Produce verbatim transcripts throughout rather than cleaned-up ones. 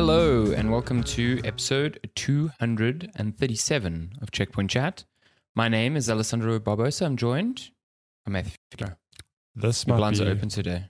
Hello and welcome to episode two hundred thirty-seven of Checkpoint Chat. My name is Alessandro Barbosa. I'm joined by Matthew Fickler. This The might blinds be... are open today.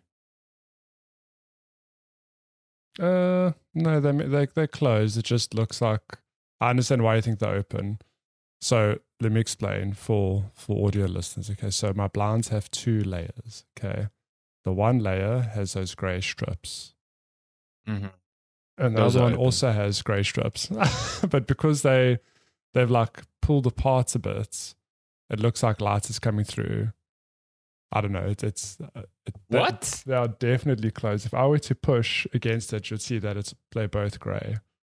Uh, no, they they they're closed. It just looks like. I understand why you think they're open. So let me explain for for audio listeners. Okay, so my blinds have two layers. Okay, the one layer has those grey strips, Mm-hmm. and the Those other are one open. also has grey strips. But because they they've like pulled apart a bit, it looks like light is coming through. I don't know. It, it's uh, it, What? They, they are definitely closed. If I were to push against it, you'd see that it's they're both grey.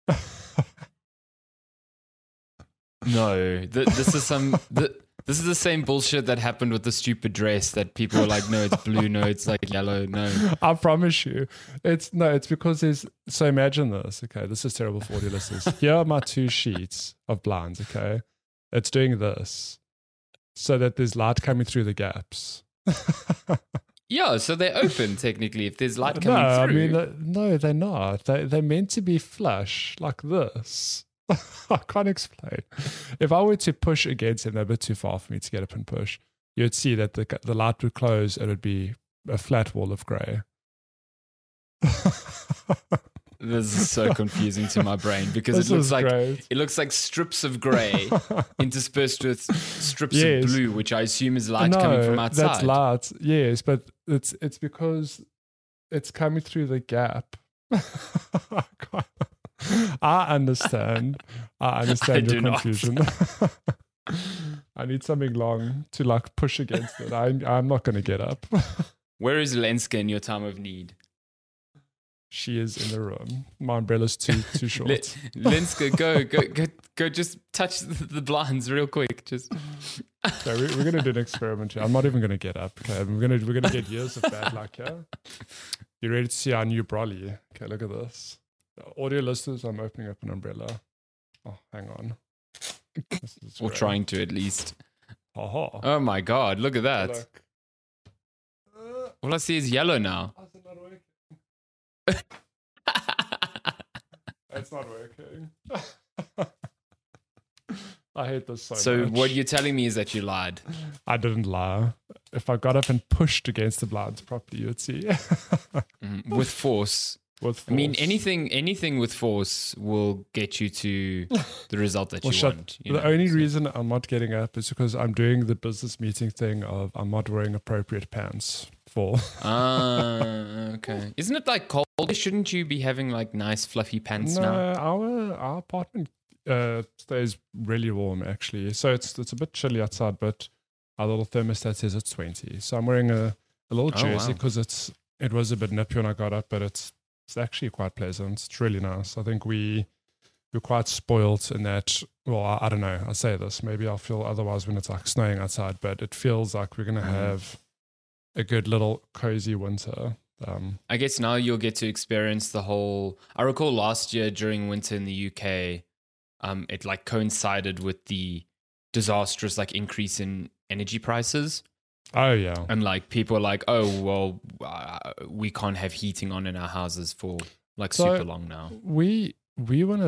No, th- this is some. Th- this is the same bullshit that happened with the stupid dress that people were like, no, it's blue, no, it's like yellow, no. I promise you, it's no. It's because there's. So imagine this. Okay, this is terrible for audio listeners. Here are my two sheets of blinds. Okay, it's doing this, so that there's light coming through the gaps. Yeah, so they're open technically if there's light no, coming I through. mean, uh, no, they're not. They they're meant to be flush like this. I can't explain. If I were to push against it, they're a bit too far for me to get up and push. You'd see that the the light would close. It would be a flat wall of grey. This is so confusing to my brain because This it looks is like great. it looks like strips of grey interspersed with strips Yes. of blue, which I assume is light no, coming from outside. that's light. Yes, but it's it's because it's coming through the gap. I can't- I understand. I understand I your do not. confusion. I need something long to like push against it. I, I'm not going to get up. Where is Lenska in your time of need? She is in the room. My umbrella's too too short. Le- Lenska, go, go, go, go! Just touch the the blinds real quick. Just So we, we're going to do an experiment here. I'm not even going to get up. Okay, we're going to we're going to get years of bad luck here. You ready to see our new brolly? Okay, look at this. Audio listeners, I'm opening up an umbrella. Oh, hang on. This is or great. trying to at least. Aha. Oh my God! Look at that. Look. Uh, All I see is yellow now. how's it not working? It's not working. I hate this so, So much. what you're telling me is that you lied. I didn't lie. If I got up and pushed against the blinds properly, you'd see. Mm, with force. With I mean, force. anything, anything with force will get you to the result that Well, you shut- want. You the know, only so- reason I'm not getting up is because I'm doing the business meeting thing of I'm not wearing appropriate pants for. Ah, okay. Isn't it like cold? Shouldn't you be having like nice fluffy pants no, now? our our apartment uh, stays really warm actually. So it's it's a bit chilly outside, but our little thermostat says it's twenty. So I'm wearing a, a little Oh, jersey wow. because it's it was a bit nippy when I got up, but it's it's actually quite pleasant. It's really nice. I think we we're quite spoilt in that. Well, I, I don't know. I say this. Maybe I'll feel otherwise when it's like snowing outside, but it feels like we're gonna Mm. have a good little cozy winter. Um, I guess now you'll get to experience the whole. I recall last year during winter in the U K, um, it like coincided with the disastrous like increase in energy prices, oh yeah. and like people were like, oh well, uh, we can't have heating on in our houses for like So- super long now. We we want to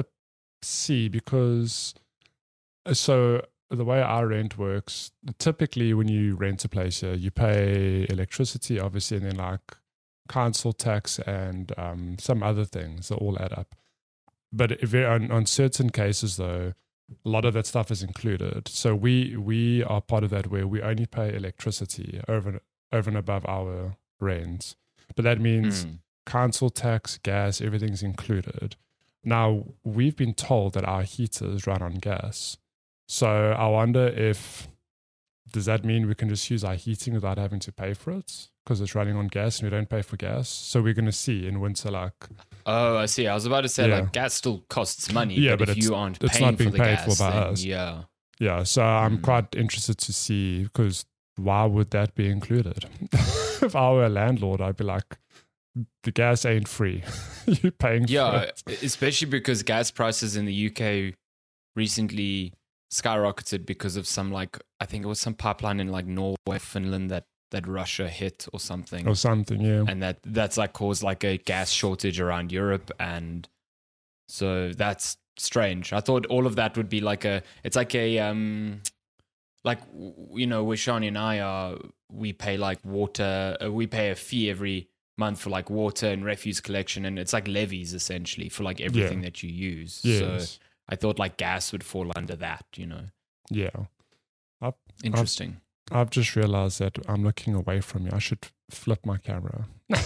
see because uh, so the way our rent works, typically when you rent a place here, you pay electricity, obviously, and then like council tax and um, some other things that all add up. But if it- on, on certain cases, though, a lot of that stuff is included. So we we are part of that where we only pay electricity over over and above our rent. But that means Mm. council tax, gas, everything's included. Now, we've been told that our heaters run on gas. So I wonder if, does that mean we can just use our heating without having to pay for it? Because it's running on gas and we don't pay for gas. So we're going to see in winter, like, Oh, I see. I was about to say Yeah. like gas still costs money, Yeah, but, but if it's- you aren't it's paying not being for the paid gas, for by then us. yeah. yeah. So I'm Mm. quite interested to see because why would that be included? If I were a landlord, I'd be like, the gas ain't free. You're paying for Yeah, it. especially because gas prices in the U K recently skyrocketed because of some like I think it was some pipeline in like Norway, Finland that that Russia hit or something, Or something, yeah. and that that's like caused like a gas shortage around Europe, and So that's strange. I thought all of that would be like a, it's like a, um, like, you know, where Shani and I are, we pay like water, uh, we pay a fee every month for like water and refuse collection. And it's like levies essentially for like everything yeah. that you use. Yes. So I thought like gas would fall under that, you know. Yeah. I've, Interesting. I've, I've just realized that I'm looking away from you. I should flip my camera.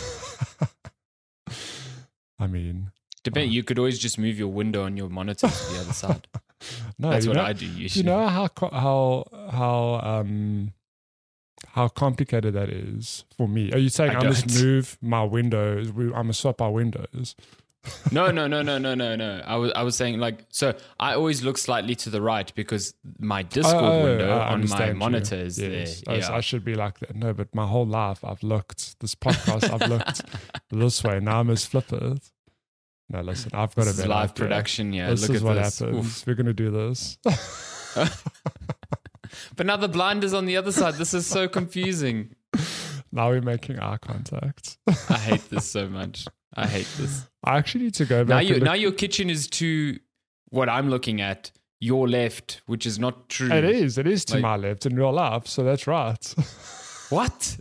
I mean, Depend. Uh, you could always just move your window on your monitor to the other side. No, that's what know, I do usually. You know how how how um how complicated that is for me. Are you saying I, I must move my windows? I must swap our windows? no, no, no, no, no, no, no. I was I was saying like so. I always look slightly to the right because my Discord oh, window I on my you. monitor is yes. there. Oh, yeah. so I should be like that. No, but my whole life I've looked this podcast. I've looked this way. Now I must flip it. No, listen, I've got this a is live idea. production. Yeah, this look is at what this. happens. Oof. We're gonna do this. But now the blind is on the other side. This is so confusing. Now we're making eye contact. I hate this so much. I hate this. I actually need to go back. Now, you, look- now your kitchen is to what I'm looking at, your left, which is not true. It is. It is to like, my left in real life. So that's right. What?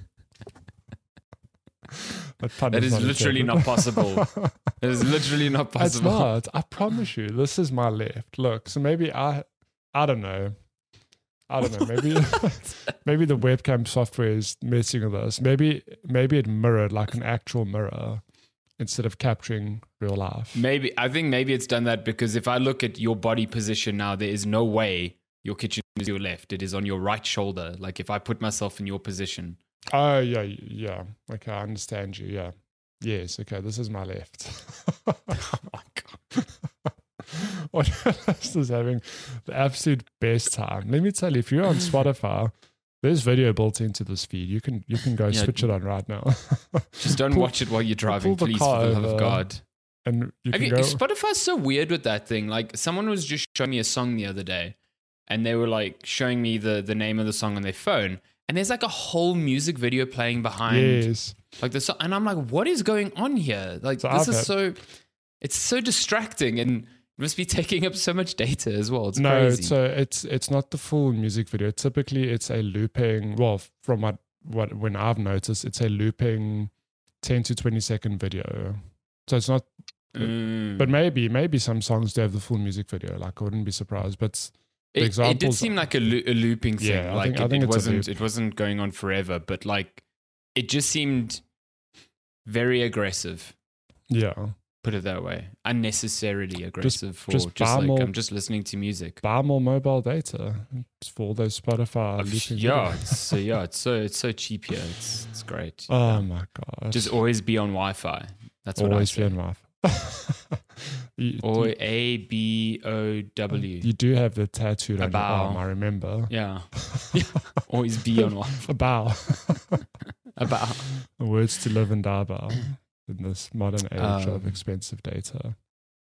that, that is not literally not possible. That is literally not possible. It's not. I promise you. This is my left. Look. So maybe I, I don't know. I don't know. Maybe maybe the webcam software is messing with us. Maybe maybe it mirrored like an actual mirror instead of capturing real life. Maybe I think maybe it's done that because if I look at your body position now, there is no way your kitchen is your left. It is on your right shoulder. Like if I put myself in your position. Oh yeah, yeah. Okay, I understand you. Yeah. Yes. Okay, this is my left. Oh my god. This is having the absolute best time. Let me tell you, if you're on Spotify, there's video built into this feed. You can you can go yeah, switch it on right now. Just don't pull, watch it while you're driving, please, for the love of God. And you can you, go. Spotify's so weird with that thing. Like someone was just showing me a song the other day, and they were like showing me the the name of the song on their phone, and there's like a whole music video playing behind. Yes. Like the song, and I'm like, what is going on here? Like so this I've is had, so, it's so distracting and. Must be taking up so much data as well. It's no, crazy. so it's it's not the full music video. Typically, it's a looping. Well, from what what when I've noticed, it's a looping ten to twenty second video. So it's not. Mm. But maybe maybe some songs do have the full music video. Like I wouldn't be surprised. But the it, examples, it did seem like a, lo- a looping thing. Yeah, I like think, it, I think it it's wasn't it wasn't going on forever. But like it just seemed very aggressive. Yeah. Put it that way. Unnecessarily aggressive just, for just, just like more, I'm just listening to music. Buy more mobile data for all those Spotify. Uh, yeah, it's, so, yeah, it's so it's so cheap here. It's it's great. Oh yeah. my god! Just always be on Wi-Fi. That's what always I say. be on Wi-Fi. you, or you, A B O W. You do have the tattooed on your arm. I remember. Yeah. Always be on Wi-Fi. A bow. A bow. The words to live and die by. In this modern age um, of expensive data.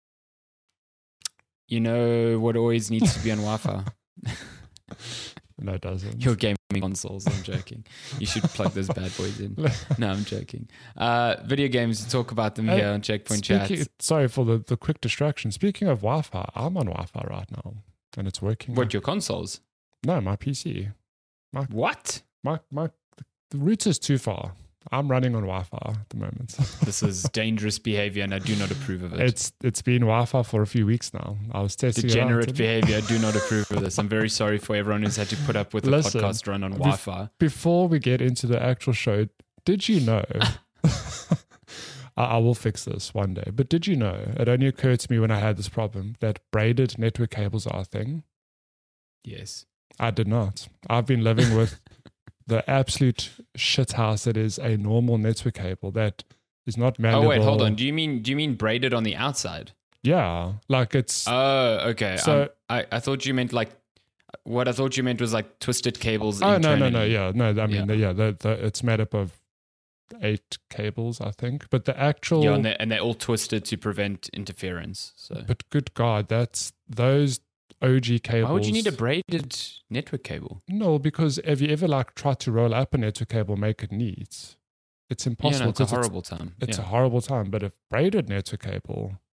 You know what always needs to be on Wi-Fi? No, it doesn't. Your gaming consoles. I'm joking. You should plug those bad boys in. No, I'm joking. Uh, video games, talk about them here uh, on Checkpoint speaking, Chats. Sorry for the, the quick distraction. Speaking of Wi-Fi, I'm on Wi-Fi right now. And it's working. What, your consoles? No, my P C. My, what? My, my, the router's too far. I'm running on Wi-Fi at the moment. This is dangerous behavior and I do not approve of it. It's It's been Wi-Fi for a few weeks now. I was testing Degenerate it out. behavior. I do not approve of this. I'm very sorry for everyone who's had to put up with a Listen, podcast run on bef- Wi-Fi. Before we get into the actual show, did you know... I, I will fix this one day. But did you know, it only occurred to me when I had this problem, that braided network cables are a thing? Yes. I did not. I've been living with... the absolute shit house that is a normal network cable that is not malleable. Oh wait, hold on. Do you mean do you mean braided on the outside? Yeah, like it's. Oh, okay. So um, I I thought you meant like what I thought you meant was like twisted cables. Oh no internally. no no yeah no I mean yeah, the, yeah the, the, it's made up of eight cables I think, but the actual yeah and they're, and they're all twisted to prevent interference. So, but good God, that's those. O G cables. Why would you need a braided network cable? No, because have you ever like tried to roll up a network cable, make it neat? It's impossible. Yeah, no, it's a it's, horrible time. It's yeah. a horrible time. But a braided network cable,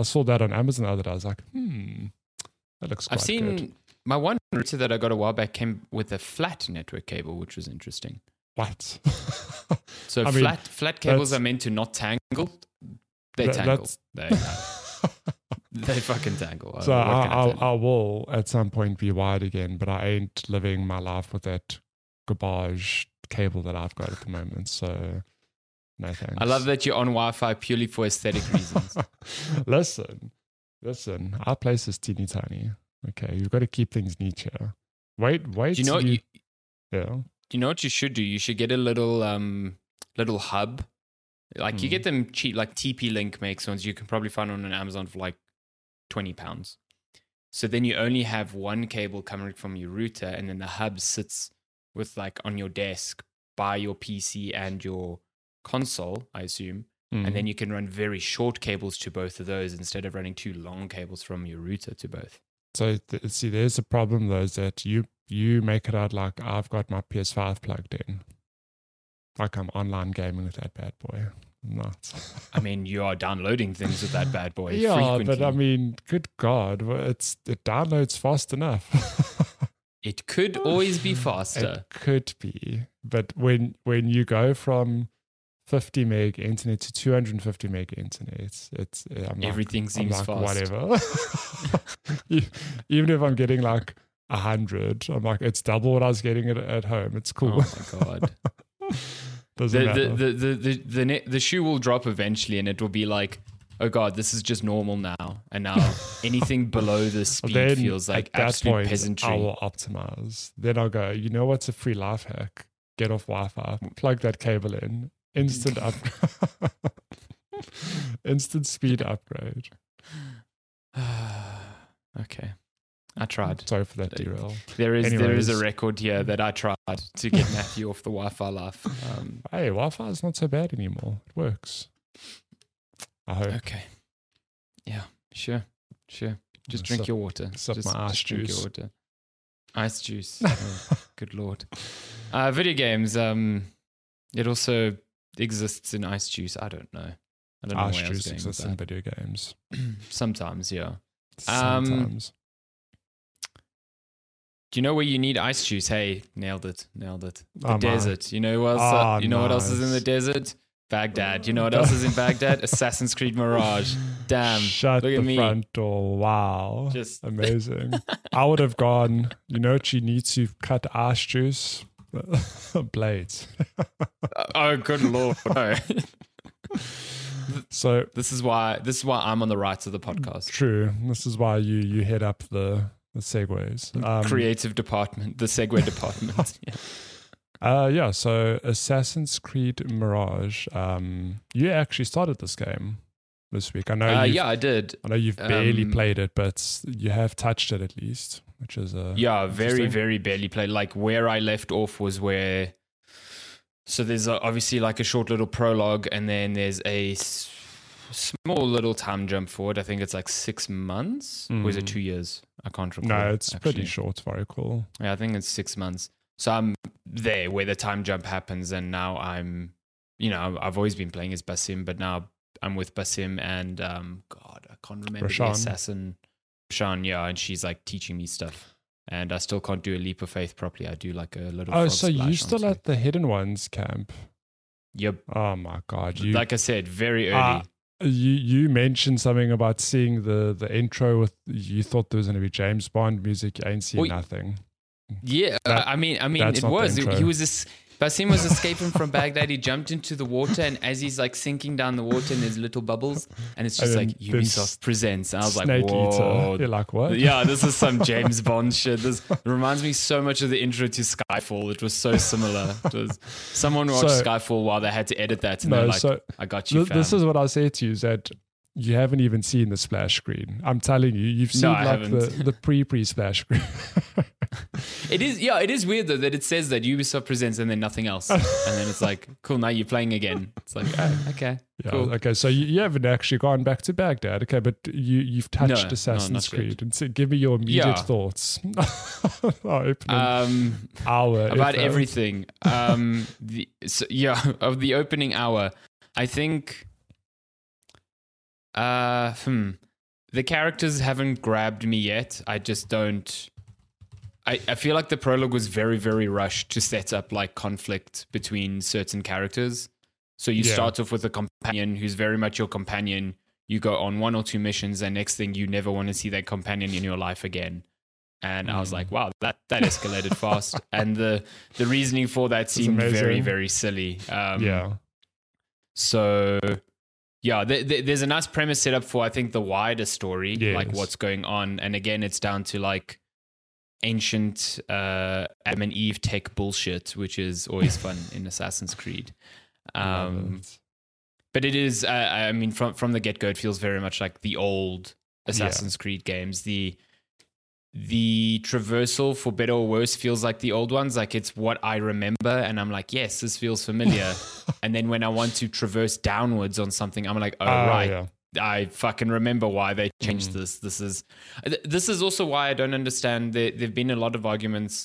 I saw that on Amazon the other day. I was like, hmm, that looks quite I've seen good. my one router that I got a while back came with a flat network cable, which was interesting. What? So I mean, flat flat cables that's- are meant to not tangle. They That- tangle. that's- They, they fucking tangle. So Uh, what I, can I I, tell you? I will at some point be wired again, but I ain't living my life with that garbage cable that I've got at the moment. So no thanks. I love that you're on Wi-Fi purely for aesthetic reasons. listen, listen. Our place is teeny tiny. Okay, you've got to keep things neat here. Wait, wait. Do you know what till you, yeah. do you know what you should do? You should get a little um little hub. Like you Mm. get them cheap, like T P Link makes ones. You can probably find on Amazon for like twenty pounds. So then you only have one cable coming from your router, and then the hub sits with like on your desk by your P C and your console, I assume. Mm. And then you can run very short cables to both of those instead of running two long cables from your router to both. So th- see, there's a problem though, is that you you make it out like I've got my P S five plugged in, like I'm online gaming with that bad boy. I'm not. I mean, you are downloading things with that bad boy yeah, frequently. but I mean, good God, well, it's it downloads fast enough. It could always be faster. It could be, but when when you go from fifty meg internet to two hundred fifty meg internet, it's I'm like, Everything I'm seems like, fast. whatever. E- Even if I'm getting like a hundred, I'm like, it's double what I was getting at, at home. It's cool. Oh my God. Doesn't the, matter. the, the, the, the, the, ne- the shoe will drop eventually and it will be like, oh God, this is just normal now. And now anything below this speed Then feels like at that absolute point, peasantry. I will optimize. Then I'll go, you know what's a free life hack? Get off Wi-Fi, plug that cable in, instant up, instant speed upgrade. Okay. I tried. Sorry for that derail. There is there is a Anyways. record here that I tried to get Matthew off the Wi-Fi life. Um, Hey, Wi-Fi is not so bad anymore. It works. I hope. okay. Yeah, sure. Sure. Just Sup- drink your water. sup just, my ice just drink juice. your water. Ice juice. Oh, good Lord. Uh, video games. Um, it also exists in ice juice. I don't know. I don't know Ice where I was juice going with exists in that. video games. Sometimes, yeah. Um, Sometimes. Do you know where you need ice juice? Hey, nailed it, nailed it. The Oh, my. desert. You know what else? Oh, you know what else is in the nice. desert? Baghdad. You know what else is in Baghdad? Assassin's Creed Mirage. Damn. Shut look the at me. front door. Wow. Just Amazing. I would have gone, you know what you need to cut ice juice? Blades. oh, good Lord. No. So This is why. This is why I'm on the right of the podcast. true. This is why you you head up the, the segues. Um, Creative department, the Segway department. Yeah. Uh, yeah, so Assassin's Creed Mirage. Um, you actually started this game this week. I know. Uh, you've, yeah, I did. I know you've barely Um, played it, but you have touched it at least, which is a Yeah, very, interesting. very barely played. Like where I left off was where. So there's a, obviously like a short little prologue, and then there's a s- small little time jump forward. I think it's like six months, or is it Mm. two years? I can't recall. No, it's pretty actually. short. Very cool. Yeah, I think it's six months. So I'm there where the time jump happens, and now I'm, you know, I've always been playing as Basim, but now I'm with Basim and um, God, I can't remember Rashan. the assassin, Rashan, yeah, and she's like teaching me stuff, and I still can't do a leap of faith properly. I do like a little. Oh, frog so you splash still onto at the Hidden Ones camp? it. Yep. Oh my god! You Like I said, very early. Ah, you you mentioned something about seeing the the intro with. You thought there was going to be James Bond music. You ain't seen Well, nothing. Yeah, That- I mean, I mean, that's it not the was. intro. He was. Es- Basim was escaping from Baghdad. He jumped into the water, and as he's like sinking down the water, and there's little bubbles, and it's just And like then there's Ubisoft presents. And I was like, Snake whoa. Eater. You're like what? Yeah, this is some James Bond shit. This it reminds me so much of the intro to Skyfall. It was so similar. It was someone watched So- Skyfall while they had to edit that, and No, they're like, so "I got you, th- this fam." is what I say to you: is that you haven't even seen the splash screen. I'm telling you, you've seen No, I like the, haven't. the pre pre splash screen. It is, yeah, it is weird though that it says that Ubisoft presents and then nothing else, and then it's like, cool, now you're playing again. It's like, oh, okay, Yeah, cool. okay, so you, you haven't actually gone back to Baghdad, okay, but you you've touched No, no, Assassin's not yet. Creed, and so give me your immediate Yeah. thoughts. Our opening Um, hour about if, uh, everything. Um, the, so, yeah, of the opening hour, I think. Uh, hmm. the characters haven't grabbed me yet. I just don't. I, I feel like the prologue was very, very rushed to set up like conflict between certain characters. So you Yeah. start off with a companion who's very much your companion. You go on one or two missions, and next thing you never want to see that companion in your life again. And mm. I was like, wow, that, that escalated fast. And the the reasoning for that seemed very, very silly. Um, yeah. So, yeah, th- th- there's a nice premise set up for, I think, the wider story, yes. like what's going on. And again, it's down to like ancient uh, Adam and Eve tech bullshit, which is always fun in Assassin's Creed. Um, but it is, uh, I mean, from, from the get-go, it feels very much like the old Assassin's yeah. Creed games. The the traversal, for better or worse, feels like the old ones. Like it's what I remember, and I'm like, yes, this feels familiar. And then when I want to traverse downwards on something, I'm like, oh, uh, right. Yeah. I fucking remember why they changed mm. this. This is this is also why I don't understand. There there've been a lot of arguments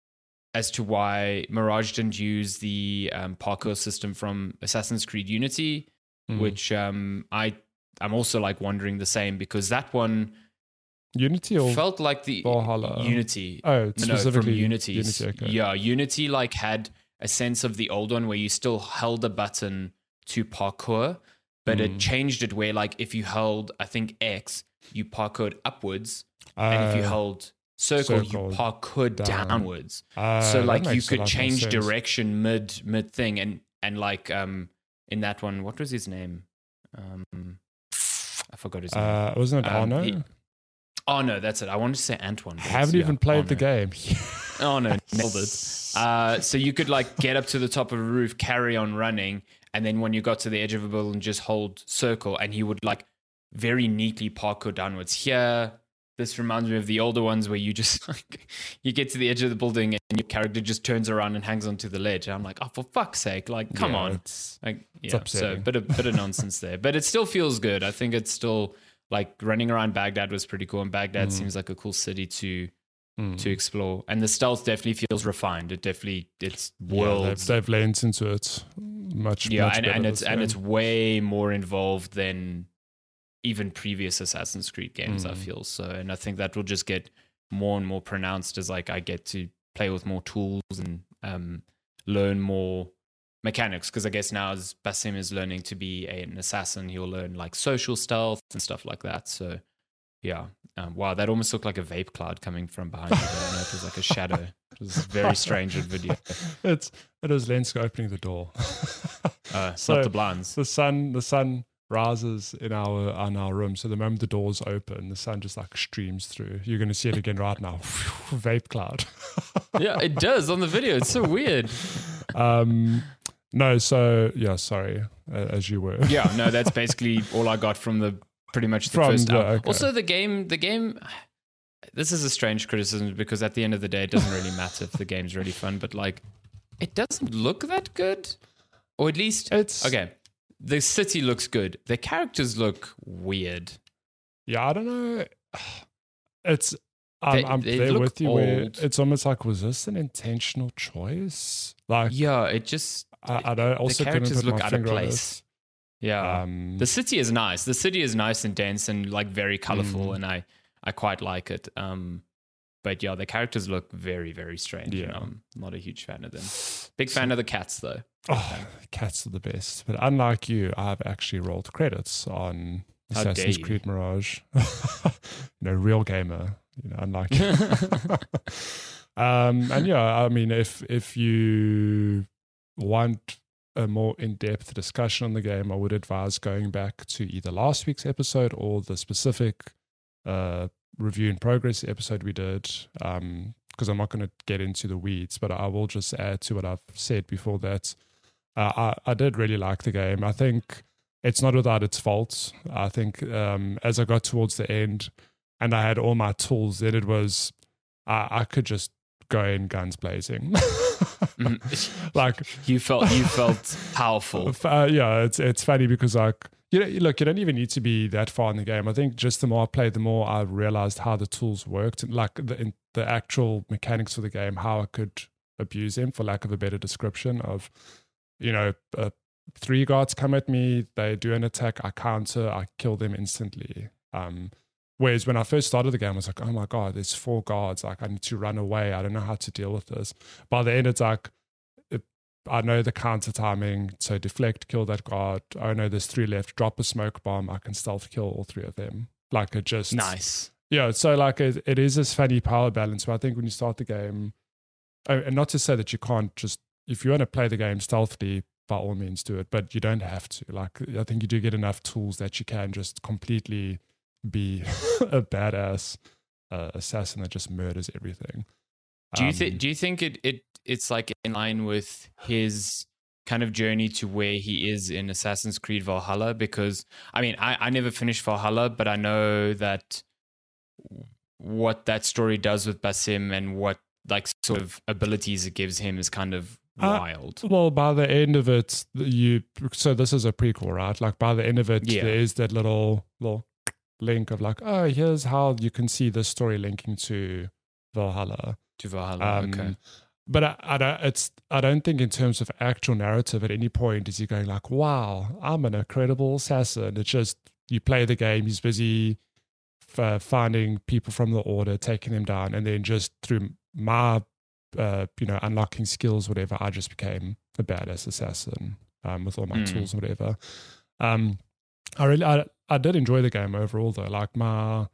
as to why Mirage didn't use the um, parkour system from Assassin's Creed Unity, mm. which um, I I'm also like wondering the same, because that one Unity or felt like the Valhalla? Unity. Oh, specifically no, from Unity. Unity okay. Yeah, Unity like had a sense of the old one where you still held a button to parkour. But mm. it changed it where, like, if you held, I think, X, you parkoured upwards. Uh, and if you held circle, circle you parkoured down. downwards. Uh, so, like, you could change direction mid mid thing. And, and like, um, in that one, what was his name? Um, I forgot his name. Uh, wasn't it um, Arno? He, oh, no, that's it. I wanted to say Antoine. Haven't even yeah, played Arno. the game. Oh, no, nailed it. Uh, so you could, like, get up to the top of a roof, carry on running, and then when you got to the edge of a building, just hold circle, and he would like very neatly parkour downwards. Here, this reminds me of the older ones where you just like you get to the edge of the building and your character just turns around and hangs onto the ledge. And I'm like, oh, for fuck's sake! Like, come yeah, on, it's, like, yeah. it's upsetting. So bit of bit of nonsense there, but it still feels good. I think it's still like running around Baghdad was pretty cool, and Baghdad mm. seems like a cool city to. Mm. to explore, and the stealth definitely feels refined. It definitely it's worlds yeah, they've, they've leaned into it much yeah much and, better and it's and game. It's way more involved than even previous Assassin's Creed games. mm. I feel so, and I think that will just get more and more pronounced as like I get to play with more tools and um learn more mechanics, because I guess now as Basim is learning to be a, an assassin, he'll learn like social stealth and stuff like that. So yeah. Um, wow, that almost looked like a vape cloud coming from behind you. I don't know, it was like a shadow. It was very strange in video. It's it was Lenska opening the door. uh, so not the blinds. The sun the sun rises in our in our room. So the moment the doors open, the sun just like streams through. You're gonna see it again right now. Vape cloud. Yeah, it does on the video. It's so weird. Um no, so yeah, sorry, uh, as you were. Yeah, no, that's basically all I got from the pretty much the From first the, hour. okay. Also, the game, the game, this is a strange criticism because at the end of the day, it doesn't really matter if the game's really fun, but like, it doesn't look that good. Or at least, it's okay, the city looks good. The characters look weird. Yeah, I don't know. It's, I'm, They- I'm they there look with you where old. it's almost like, was this an intentional choice? Like, Yeah, it just, I, I don't, also the couldn't characters put look my out of finger on place. it. Yeah. Um, The city is nice. The city is nice and dense and like very colorful, Mm. and I, I quite like it. Um, but yeah, the characters look very, very strange. Yeah. And I'm not a huge fan of them. Big fan of the cats though. Oh, cats are the best. But unlike you, I've actually rolled credits on How dare Assassin's you. Creed Mirage. you know, real gamer. You know, unlike you. um, and yeah, I mean, if if you want a more in-depth discussion on the game, I would advise going back to either last week's episode or the specific uh, review in progress episode we did. Um, because I'm not going to get into the weeds, but I will just add to what I've said before that. Uh, I, I did really like the game. I think it's not without its faults. I think um, as I got towards the end and I had all my tools, then it was, I, I could just go in guns blazing. Mhm. Like, You felt you felt powerful. uh, yeah, it's it's funny because like, you know, look, you don't even need to be that far in the game. I think just the more I played, the more I realized how the tools worked, and like the in, the actual mechanics of the game, how I could abuse them, for lack of a better description. Of, you know, uh, three guards come at me, they do an attack, I counter, I kill them instantly. Um, Whereas when I first started the game, I was like, oh my God, there's four guards. Like, I need to run away. I don't know how to deal with this. By the end, it's like, it, I know the counter timing. So deflect, kill that guard. Oh no, there's three left. Drop a smoke bomb. I can stealth kill all three of them. Like, it just... Nice. Yeah, so like it, it is this funny power balance. But I think when you start the game, and not to say that you can't just, if you want to play the game stealthily, by all means do it, but you don't have to. Like, I think you do get enough tools that you can just completely be a badass uh, assassin that just murders everything. Do you Um, think? Do you think it, it it's like in line with his kind of journey to where he is in Assassin's Creed Valhalla? Because I mean, I, I never finished Valhalla, but I know that what that story does with Basim and what like sort of abilities it gives him is kind of Uh, wild. Well, by the end of it, you so this is a prequel, right? Like by the end of it, Yeah. there is that little little link of like, oh, here's how you can see this story linking to Valhalla. To Valhalla, Um, okay. But I, I don't. It's. I don't think in terms of actual narrative, at any point is he going like, "Wow, I'm an incredible assassin." It's just you play the game. He's busy f- finding people from the order, taking them down, and then just through my, uh, you know, unlocking skills, whatever, I just became a badass assassin um, with all my Mm. tools, whatever. Um, I really, I, I did enjoy the game overall, though. Like my,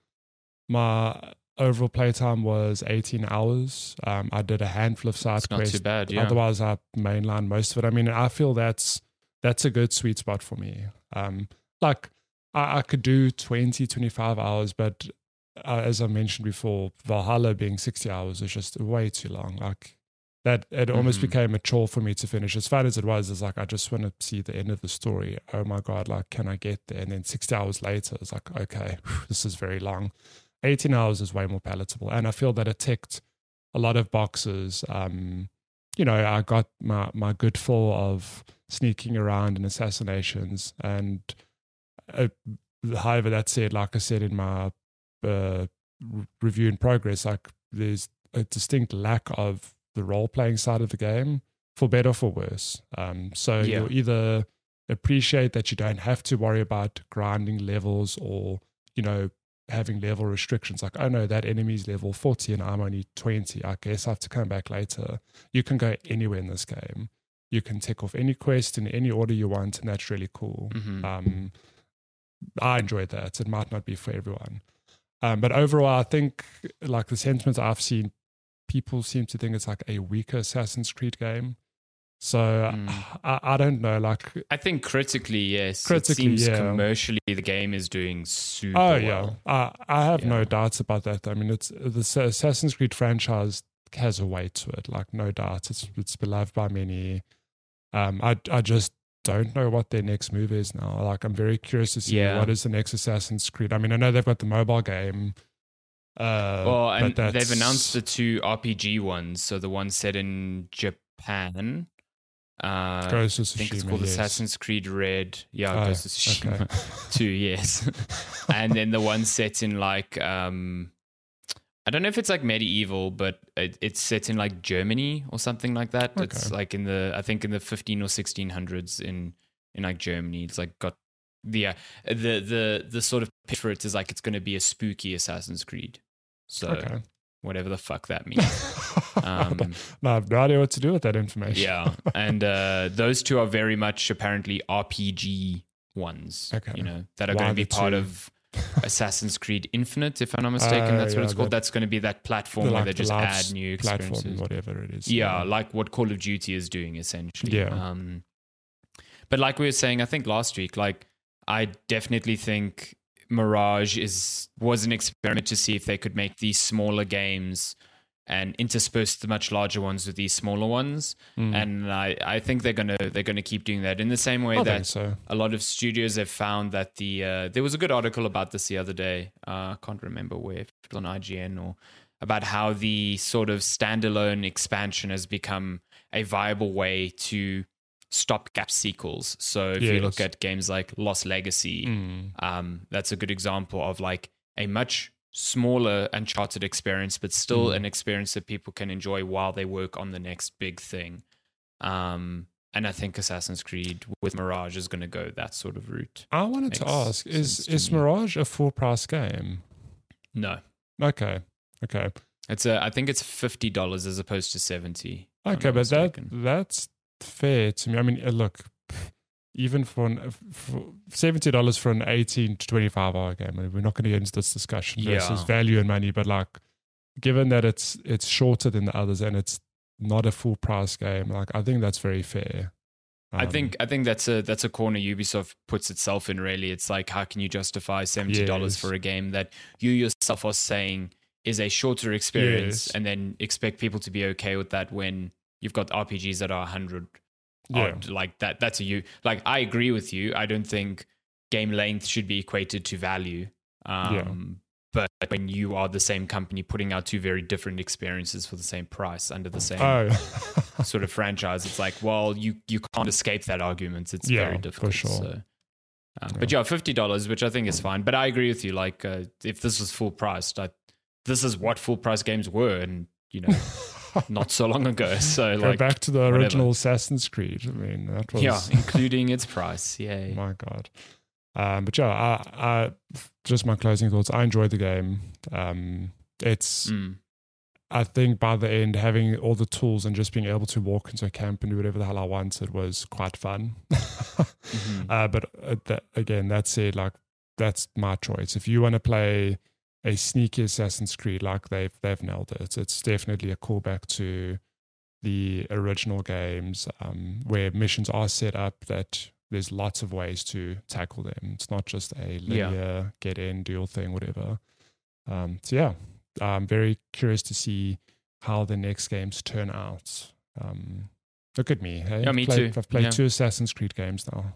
my. overall playtime was eighteen hours. Um, I did a handful of side It's not quests. too bad, yeah. Otherwise, I mainline most of it. I mean, I feel that's that's a good sweet spot for me. Um, like, I, I could do twenty, twenty-five hours, but uh, as I mentioned before, Valhalla being sixty hours is just way too long. Like, that it almost Mhm. became a chore for me to finish. As fun as it was, it's like, I just want to see the end of the story. Oh my God, like, can I get there? And then sixty hours later, it's like, okay, this is very long. eighteen hours is way more palatable. And I feel that it ticked a lot of boxes. Um, you know, I got my, my good fill of sneaking around and assassinations. And uh, however, that said, like I said in my uh, r- review in progress, like there's a distinct lack of the role-playing side of the game, for better or for worse. Um, so Yeah. you'll either appreciate that you don't have to worry about grinding levels or, you know, having level restrictions, like, oh no, that enemy's level forty and I'm only twenty. I guess I have to come back later. You can go anywhere in this game. You can tick off any quest in any order you want, and that's really cool. Mhm. Um, I enjoyed that. It might not be for everyone. Um, but overall, I think like the sentiments I've seen, people seem to think it's like a weaker Assassin's Creed game. So Mm. I, I don't know, like, I think critically, yes. Critically, it seems yeah. commercially the game is doing super oh yeah, well. I, I have no Yeah. doubts about that. I mean, it's the Assassin's Creed franchise has a weight to it, like no doubt. It's it's beloved by many. Um, I I just don't know what their next move is now. Like, I'm very curious to see Yeah. what is the next Assassin's Creed. I mean, I know they've got the mobile game. Uh, Well, but and that's- they've announced the two R P G ones. So the one set in Japan. Uh, Ghost of I think it's Tsushima, called yes. Assassin's Creed Red. Yeah, Oh, Ghost of Tsushima okay. two, yes. And then the one set in like, um, I don't know if it's like medieval, but it, it's set in like Germany or something like that. Okay. It's like in the, I think in the fifteen or sixteen hundreds in, in like Germany. It's like got the, uh, the, the, the sort of pitch for it is like it's going to be a spooky Assassin's Creed. So Okay. whatever the fuck that means. Um, no, I have no idea what to do with that information. yeah, and uh, those two are very much apparently R P G ones. Okay. You know that are Why going to be the part two? of Assassin's Creed Infinite, if I'm not mistaken. Uh, that's what yeah, it's called. that- that's going to be that platform The, where like, they the just live add new platform, experiences. whatever it is. Yeah, like what Call of Duty is doing essentially. Yeah. Um, but like we were saying, I think last week, like I definitely think Mirage is was an experiment to see if they could make these smaller games and intersperse the much larger ones with these smaller ones. Mm. And I, I think they're gonna they're gonna keep doing that in the same way I that think so. a lot of studios have found that the uh, there was a good article about this the other day. Uh, I can't remember where, if it was on I G N or about how the sort of standalone expansion has become a viable way to stopgap sequels. So if you Yes. look at games like Lost Legacy, Mm. um, that's a good example of like a much smaller Uncharted experience, but still Mm. an experience that people can enjoy while they work on the next big thing. Um, and I think Assassin's Creed with Mirage is going to go that sort of route. I wanted to Makes ask: Is sense to is me. Mirage a full price game? No. Okay. Okay. It's a. I think it's fifty dollars as opposed to seventy. Okay, but that that's fair to me. I mean, uh, look, even for, an, for seventy dollars for an eighteen to twenty-five hour game, I mean, we're not going to get into this discussion versus Yeah. value and money, but like, given that it's it's shorter than the others and it's not a full price game, like I think that's very fair. Um, I think I think that's a that's a corner Ubisoft puts itself in. Really, it's like, how can you justify seventy dollars Yes. for a game that you yourself are saying is a shorter experience, Yes. and then expect people to be okay with that when you've got R P Gs that are a hundred Yeah. odd, like that. That's a you. Like, I agree with you. I don't think game length should be equated to value. Um, Yeah. But when you are the same company putting out two very different experiences for the same price under the same Oh, sort of franchise, it's like, well, you you can't escape that argument. It's Yeah, very for difficult. sure. So, um, But yeah, fifty dollars, which I think is fine. But I agree with you. Like, uh, if this was full priced, I, this is what full price games were, and you know, not so long ago. So go like, back to the whatever. original Assassin's Creed. I mean, that was yeah, including its price. Yay. my God. Um, but yeah, I, I just my closing thoughts. I enjoyed the game. Um, it's Mm. I think by the end, having all the tools and just being able to walk into a camp and do whatever the hell I wanted was quite fun. Mhm. uh, but uh, that, again, that said, like that's my choice. If you want to play a sneaky Assassin's Creed, like they've they've nailed it. It's definitely a callback to the original games, um, where missions are set up that there's lots of ways to tackle them. It's not just a linear Yeah. get in, do your thing, whatever. Um, so yeah, I'm very curious to see how the next games turn out. Um, look at me. Hey? Yeah, me I've played, too. I've played Yeah. two Assassin's Creed games now.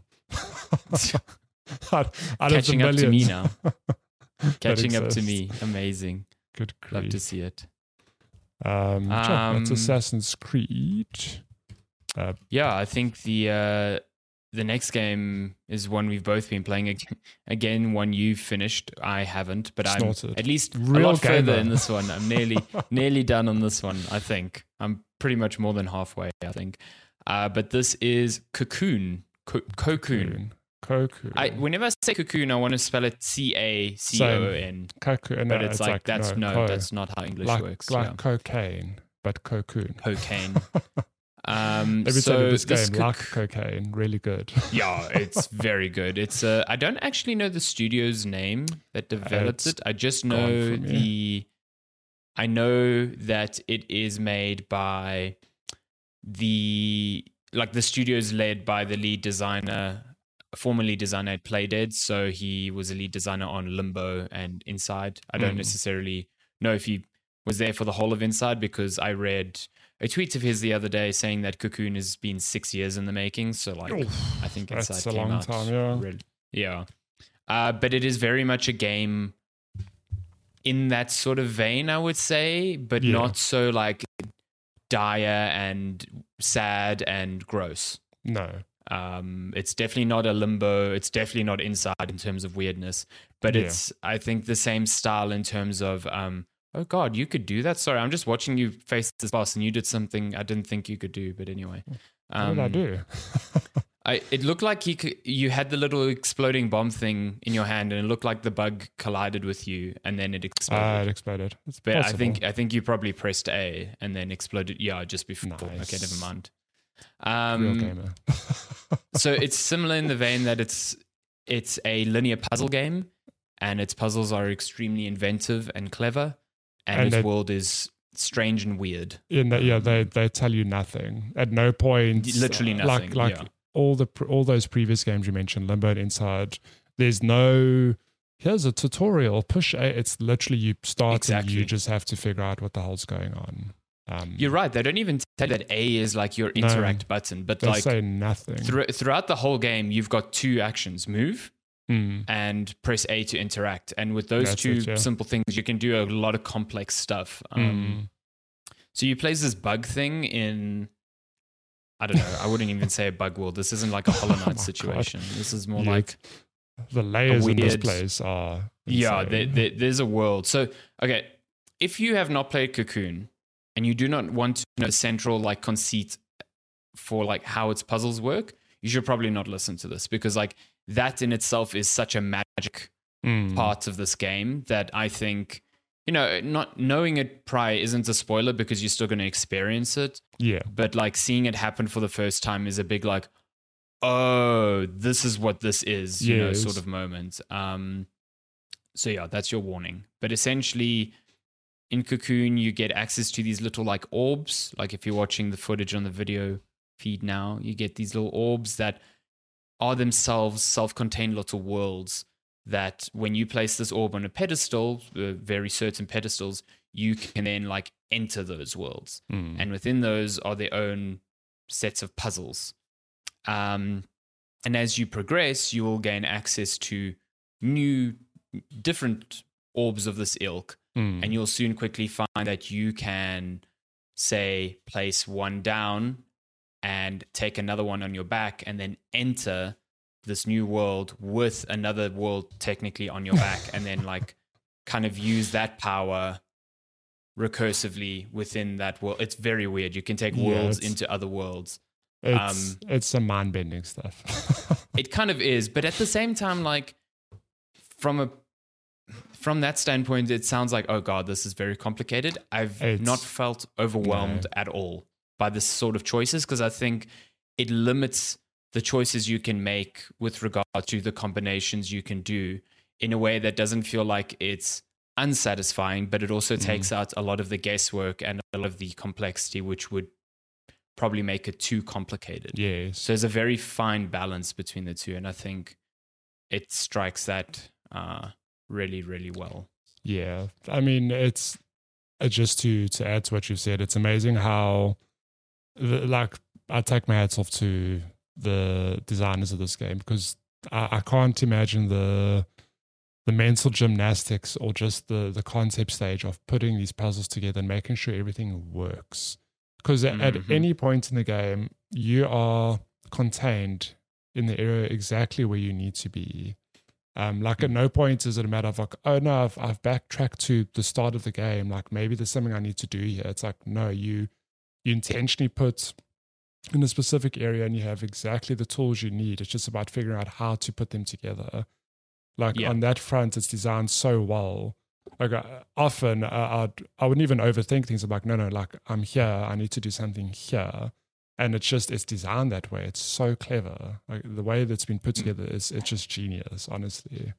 out, out Catching of up the to me millions now. that Catching up to exist. me. Amazing. Good Love grief. to see it. Um, yeah, that's Um, Assassin's Creed. Uh, Yeah, I think the uh, the next game is one we've both been playing. Ag- Again, one you've finished. I haven't, but I'm Snorted. at least Real a lot further gamer. in this one. I'm nearly nearly done on this one. I think I'm pretty much more than halfway. I think, uh, but this is Cocoon. Co- Cocoon. Cocoon. I whenever I say Cocoon, I want to spell it C A C O N, Cocoon. but no, it's, like, that's no, co- that's not how English like, works. like yeah. cocaine, but cocoon. Cocaine. Um, Every so time this this game, coc- like cocaine, really good. Yeah, it's very good. It's uh, I don't actually know the studio's name that developed It's it. I just gone know from the. I know that it is made by the like the studio's led by the lead designer, former lead designer at Playdead. So he was a lead designer on Limbo and Inside. I don't Mm. necessarily know if he was there for the whole of Inside, because I read a tweet of his the other day saying that Cocoon has been six years in the making. So like, Oof, I think that's Inside a came long out. time, yeah. really- yeah. Uh, but it is very much a game in that sort of vein, I would say, but Yeah. not so like dire and sad and gross. No. Um, it's definitely not a Limbo. It's definitely not Inside in terms of weirdness, but Yeah. it's, I think, the same style in terms of, um, oh God, you could do that. Sorry, I'm just watching you face this boss and you did something I didn't think you could do, but anyway. What Um, did I do? I, it looked like you could, you had the little exploding bomb thing in your hand, and it looked like the bug collided with you, and then it exploded. Ah, it exploded. It's but possible. I think I think you probably pressed A and then exploded. Yeah, just before. Nice. Okay, never mind. Real Um, gamer. so it's similar in the vein that it's it's a linear puzzle game, and its puzzles are extremely inventive and clever, and, And its they- world is strange and weird. In that, yeah, they they tell you nothing at no point. Literally uh, nothing, Like like yeah. all the pr- all those previous games you mentioned, Limbo and Inside. There's no. Here's a tutorial. Push A. It's literally you start Exactly. and you just have to figure out what the hell's going on. Um, You're right. They don't even tell you that A is like your No. interact button, but they like say nothing. thro- throughout the whole game, you've got two actions: move Mm. and press A to interact. And with those That's two it, yeah. simple things, you can do a lot of complex stuff. Um, Mm. So you plays this bug thing in, I don't know, I wouldn't even say a bug world. This isn't like a Hollow Oh my Knight God. situation. This is more Yeah. like, The layers in this weird- place are. yeah, insane. there, there, there's a world. So, okay, if you have not played Cocoon and you do not want to know the central like conceit for like how its puzzles work, you should probably not listen to this, because like that in itself is such a magic Mm. parts of this game that I think, you know, not knowing it prior isn't a spoiler because you're still going to experience it. Yeah. But like seeing it happen for the first time is a big like, oh, this is what this is, you know, Yes. sort of moment. Um, so yeah, that's your warning. But essentially, in Cocoon, you get access to these little like orbs. Like if you're watching the footage on the video feed now, you get these little orbs that are themselves self-contained little worlds that when you place this orb on a pedestal, uh, very certain pedestals, you can then like enter those worlds. Mm. And within those are their own sets of puzzles. Um, and as you progress, you will gain access to new, different orbs of this ilk. Mm. And you'll soon quickly find that you can, say, place one down and take another one on your back and then enter this new world with another world technically on your back and then like kind of use that power recursively within that world. It's very weird. You can take Yeah, worlds it's- into other worlds. It's Um, it's some mind bending stuff. It kind of is, but at the same time, like from a from that standpoint, it sounds like, oh god, this is very complicated. I've It's- not felt overwhelmed No. at all by this sort of choices because I think it limits the choices you can make with regard to the combinations you can do in a way that doesn't feel like it's unsatisfying, but it also takes out a lot of the guesswork and a lot of the complexity, which would probably make it too complicated. Yes. So there's a very fine balance between the two, and I think it strikes that uh, really, really well. Yeah, I mean, it's uh, just to to add to what you said. It's amazing how, the, like, I take my hats off to the designers of this game because I, I can't imagine the the mental gymnastics or just the the concept stage of putting these puzzles together and making sure everything works. Because at, at Mhm. any point in the game, you are contained in the area exactly where you need to be. Um, like at no point is it a matter of like, oh no, I've, I've backtracked to the start of the game. Like maybe there's something I need to do here. It's like, no, you you intentionally put in a specific area and you have exactly the tools you need. It's just about figuring out how to put them together. Like Yeah. on that front, it's designed so well. Like uh, often uh, I'd, I wouldn't even overthink things. I'm like, no, no, like I'm here. I need to do something here. And it's just, it's designed that way. It's so clever. Like the way that's been put together is, it's just genius, honestly.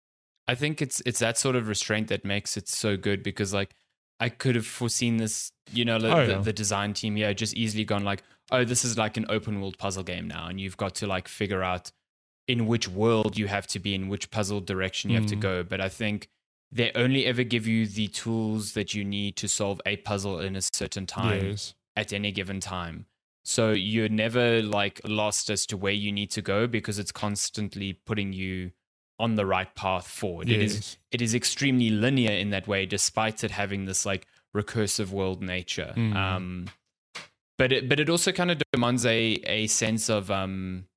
I think it's it's that sort of restraint that makes it so good because like I could have foreseen this, you know, the, Oh, the, yeah. the design team, yeah, just easily gone like, oh, this is like an open world puzzle game now, and you've got to like figure out in which world you have to be, in which puzzle direction you have to Mm. go. But I think they only ever give you the tools that you need to solve a puzzle in a certain time Yes. at any given time. So you're never like lost as to where you need to go because it's constantly putting you on the right path forward. It is Yes. it is extremely linear in that way, despite it having this like recursive world nature. Mm. Um, but it but it also kind of demands a a sense of um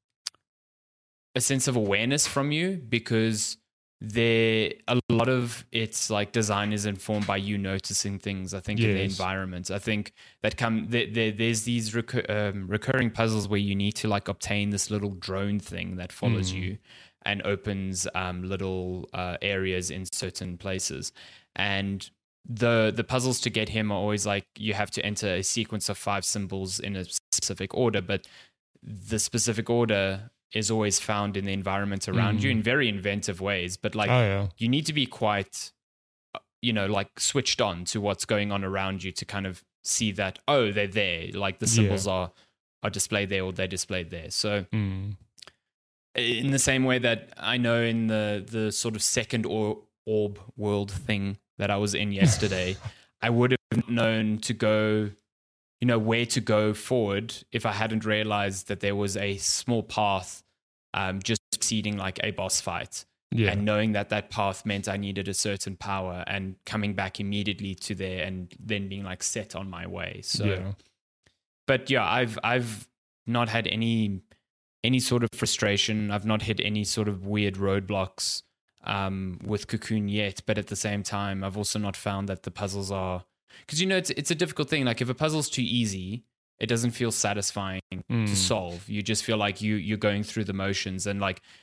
a sense of awareness from you because there a lot of its like design is informed by you noticing things. I think in the Yes. environment. I think that come there, there there's these recur, um, recurring puzzles where you need to like obtain this little drone thing that follows Mm. you and opens um, little uh, areas in certain places. And the the puzzles to get him are always like you have to enter a sequence of five symbols in a specific order, but the specific order is always found in the environment around you Mm. in very inventive ways. But like Oh, yeah. you need to be quite, uh, you know, like switched on to what's going on around you to kind of see that, oh, they're there. Like the symbols are are displayed there or they're displayed there. So Mm. in the same way that I know in the the sort of second or orb world thing that I was in yesterday, I would have known to go, you know, where to go forward if I hadn't realized that there was a small path um, just preceding like a boss fight. Yeah. And knowing that that path meant I needed a certain power and coming back immediately to there and then being like set on my way. So, yeah. but yeah, I've I've not had any any sort of frustration. I've not hit any sort of weird roadblocks um, with Cocoon yet. But at the same time, I've also not found that the puzzles are because you know it's it's a difficult thing. Like if a puzzle's too easy, it doesn't feel satisfying Mm. to solve. You just feel like you you're going through the motions and like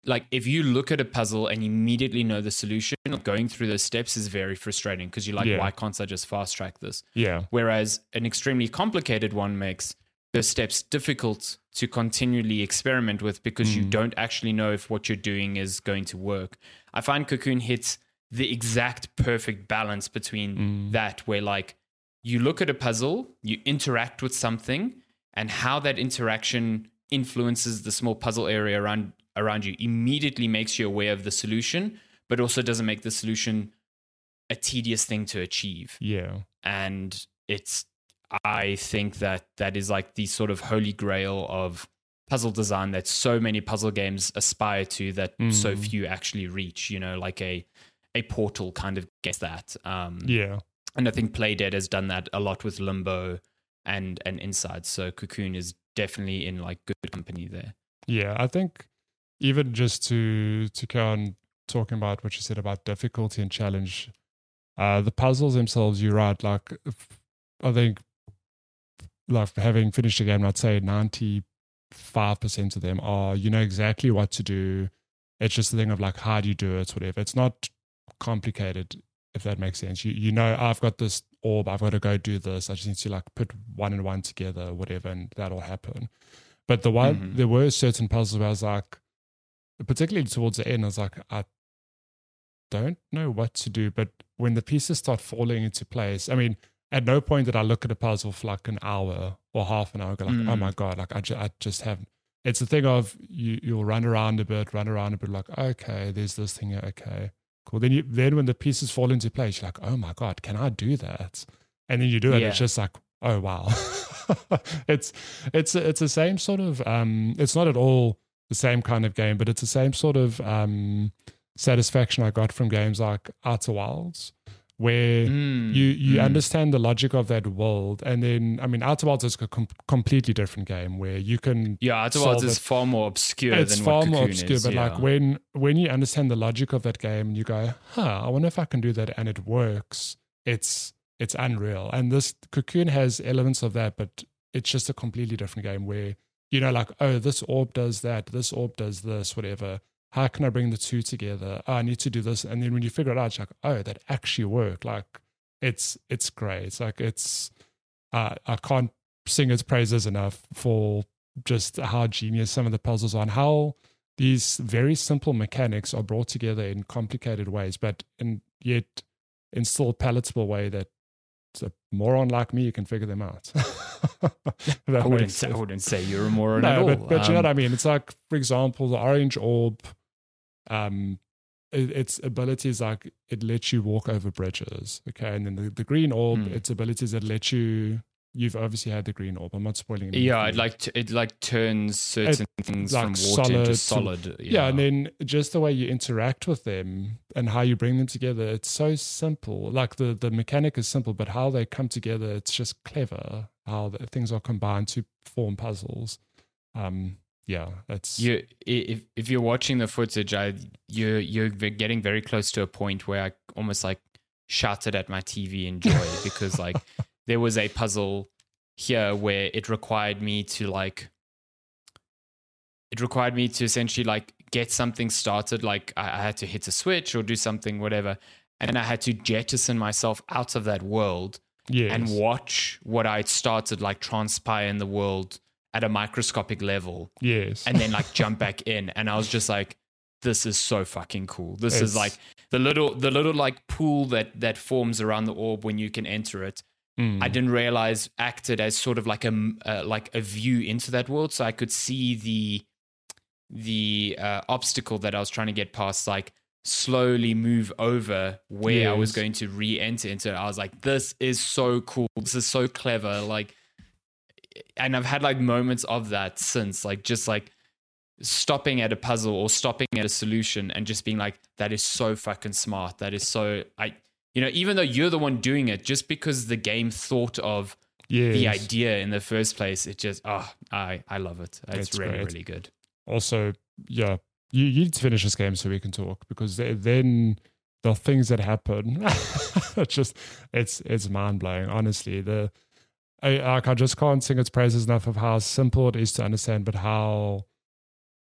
like if you look at a puzzle and immediately know the solution, going through those steps is very frustrating because you're like, Yeah. why can't I just fast track this? Yeah. Whereas an extremely complicated one makes the steps difficult to continually experiment with because you Mm. don't actually know if what you're doing is going to work. I find Cocoon hits the exact perfect balance between Mm. that, where like you look at a puzzle, you interact with something, and how that interaction influences the small puzzle area around around you immediately makes you aware of the solution, but also doesn't make the solution a tedious thing to achieve. Yeah. And it's, I think that that is like the sort of holy grail of puzzle design that so many puzzle games aspire to that Mm. so few actually reach, you know, like a a Portal kind of gets that. Um, Yeah. and I think Playdead has done that a lot with Limbo and, and Inside. So Cocoon is definitely in like good company there. Yeah. I think even just to to carry on talking about what you said about difficulty and challenge, uh, the puzzles themselves, you're right. Like, if, I think, like having finished the game, I'd say ninety-five percent of them are, you know exactly what to do. It's just the thing of like, how do you do it, whatever. It's not complicated, if that makes sense. You you know, I've got this orb, I've got to go do this. I just need to like put one and one together, whatever, and that'll happen. But the one, Mhm. there were certain puzzles where I was like, particularly towards the end, I was like, I don't know what to do. But when the pieces start falling into place, I mean, at no point did I look at a puzzle for like an hour or half an hour, go like, Mm. oh my God, like I, ju- I just haven't. It's the thing of you, you'll run around a bit, run around a bit, like, okay, there's this thing here, okay, cool. Then you, then when the pieces fall into place, you're like, oh my God, can I do that? And then you do it, Yeah. it's just like, oh wow. it's it's it's the same sort of um it's not at all the same kind of game, but it's the same sort of um satisfaction I got from games like Outer Wilds, where Mm, you you mm. understand the logic of that world, and then I mean Outer Wilds is a com- completely different game where you can Yeah, Outer solve Wilds is it. far more obscure It's than far what more Cocoon obscure, is. but yeah. like when when you understand the logic of that game and you go, huh, I wonder if I can do that and it works, it's it's unreal. And this Cocoon has elements of that, but it's just a completely different game where, you know, like, oh, this orb does that, this orb does this, whatever. How can I bring the two together? Oh, I need to do this. And then when you figure it out, it's like, oh, that actually worked. Like it's it's great. It's like it's uh, I can't sing its praises enough for just how genius some of the puzzles are and how these very simple mechanics are brought together in complicated ways, but in yet in still palatable way that a moron like me can figure them out. I wouldn't say, I wouldn't say you're a moron at no, all. but, but you know Um, what I mean? It's like, for example, the orange orb, um, it, its abilities like it lets you walk over bridges. Okay. And then the, the green orb, Hmm. its abilities that let you, you've obviously had the green orb. I'm not spoiling anything. Yeah, for it you. like t- it like turns certain things like from water solid into to- solid. Yeah. And then just the way you interact with them and how you bring them together, it's so simple. Like the, the mechanic is simple, but how they come together, it's just clever how the things are combined to form puzzles. Um, yeah, it's you i- if if you're watching the footage, I you're you're ve- getting very close to a point where I almost like shouted at my T V in joy because like there was a puzzle here where it required me to like it required me to essentially like get something started. Like I, I had to hit a switch or do something, whatever, and then I had to jettison myself out of that world yes. and watch what I'd started like transpire in the world at a microscopic level, yes. and then like jump back in. And I was just like, this is so fucking cool. This It's- is like the little the little like pool that that forms around the orb when you can enter it. Mm. I didn't realize acted as sort of like a uh, like a view into that world, so I could see the the uh, obstacle that I was trying to get past, like slowly move over where I was Yes. going to re-enter into it. I was like, this is so cool. This is so clever. Like, and I've had like moments of that since, like just like stopping at a puzzle or stopping at a solution and just being like, that is so fucking smart. That is so, I, you know, even though you're the one doing it, just because the game thought of yes. the idea in the first place, it just, oh, I, I love it. It's, It's really, great. really good. Also, yeah, you, you need to finish this game so we can talk, because they, then the things that happen, it's just, it's it's mind blowing. Honestly, the I like I just can't sing its praises enough of how simple it is to understand, but how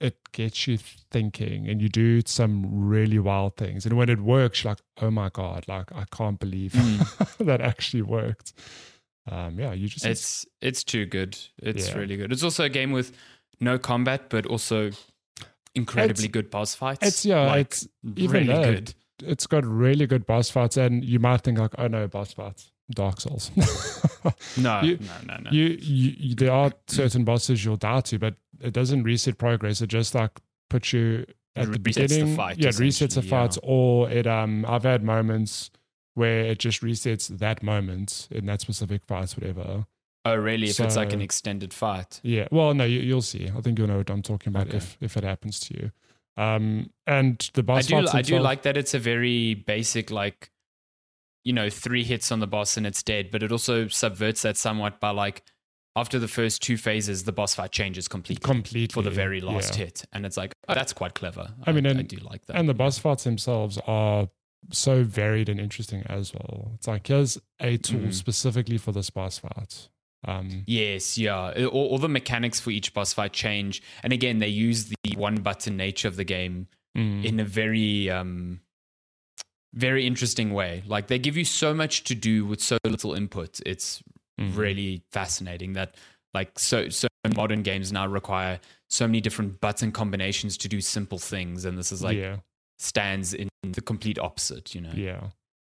it gets you thinking, and you do some really wild things. And when it works, you're like, oh my God, like I can't believe mm. that actually worked. Um, yeah, you just it's it's too good. It's yeah. really good. It's also a game with no combat, but also incredibly it's, good boss fights. It's yeah, like, it's even really there, good. It's got really good boss fights, and you might think like, oh no, boss fights, Dark Souls. no, you, no, no, no. You, you, you, there are certain bosses you'll die to, but it doesn't reset progress. It just like puts you at it the resets beginning. The fight, yeah, it resets the fight, yeah. or it. Um, I've had moments where it just resets that moment in that specific fight, whatever. Oh, really? If so, it's like an extended fight? Yeah. Well, no, you, you'll see. I think you'll know what I'm talking about okay. if if it happens to you. Um, and the boss I do, fights I do like that it's a very basic, like, you know, three hits on the boss and it's dead, but it also subverts that somewhat by like, after the first two phases, the boss fight changes completely. Completely. For the very last yeah. hit. And it's like, oh, that's quite clever. I mean, I, and, I do like that. And the boss fights themselves are so varied and interesting as well. It's like, here's a tool mm. specifically for this boss fight. Um, yes, yeah. All, all the mechanics for each boss fight change. And again, they use the one button nature of the game mm. in a very, um, very interesting way. Like they give you so much to do with so little input. It's mm. really fascinating that like so, so modern games now require so many different button combinations to do simple things. And this is like yeah. stands in the complete opposite, you know? Yeah.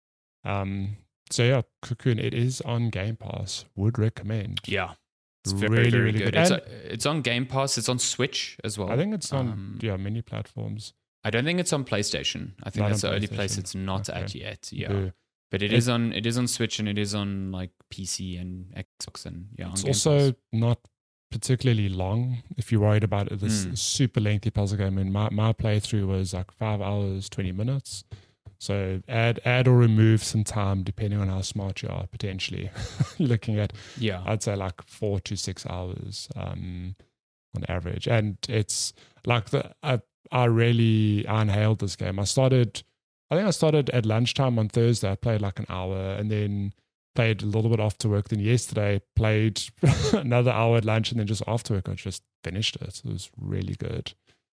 Um, So yeah, Cocoon, it is on Game Pass. Would recommend. Yeah. It's very, really, very really good. good. It's, And a, it's on Game Pass. It's on Switch as well. I think it's on um, yeah many platforms. I don't think it's on PlayStation. I think Not that's the on only place PlayStation. it's not Okay. at yet. Yeah. Boo. But it It- is on it is on Switch and it is on like P C and Xbox and yeah. It's on Game also Pass. not particularly long if you're worried about it. This Mm. super lengthy puzzle game. And my, my playthrough was like five hours, twenty minutes. So add add or remove some time depending on how smart you are, potentially. You're looking at, Yeah. I'd say like four to six hours um, on average. And it's like the I, I really I inhaled this game. I started, I think I started at lunchtime on Thursday. I played like an hour and then played a little bit after work. Then yesterday played another hour at lunch and then just after work I just finished it. It was really good.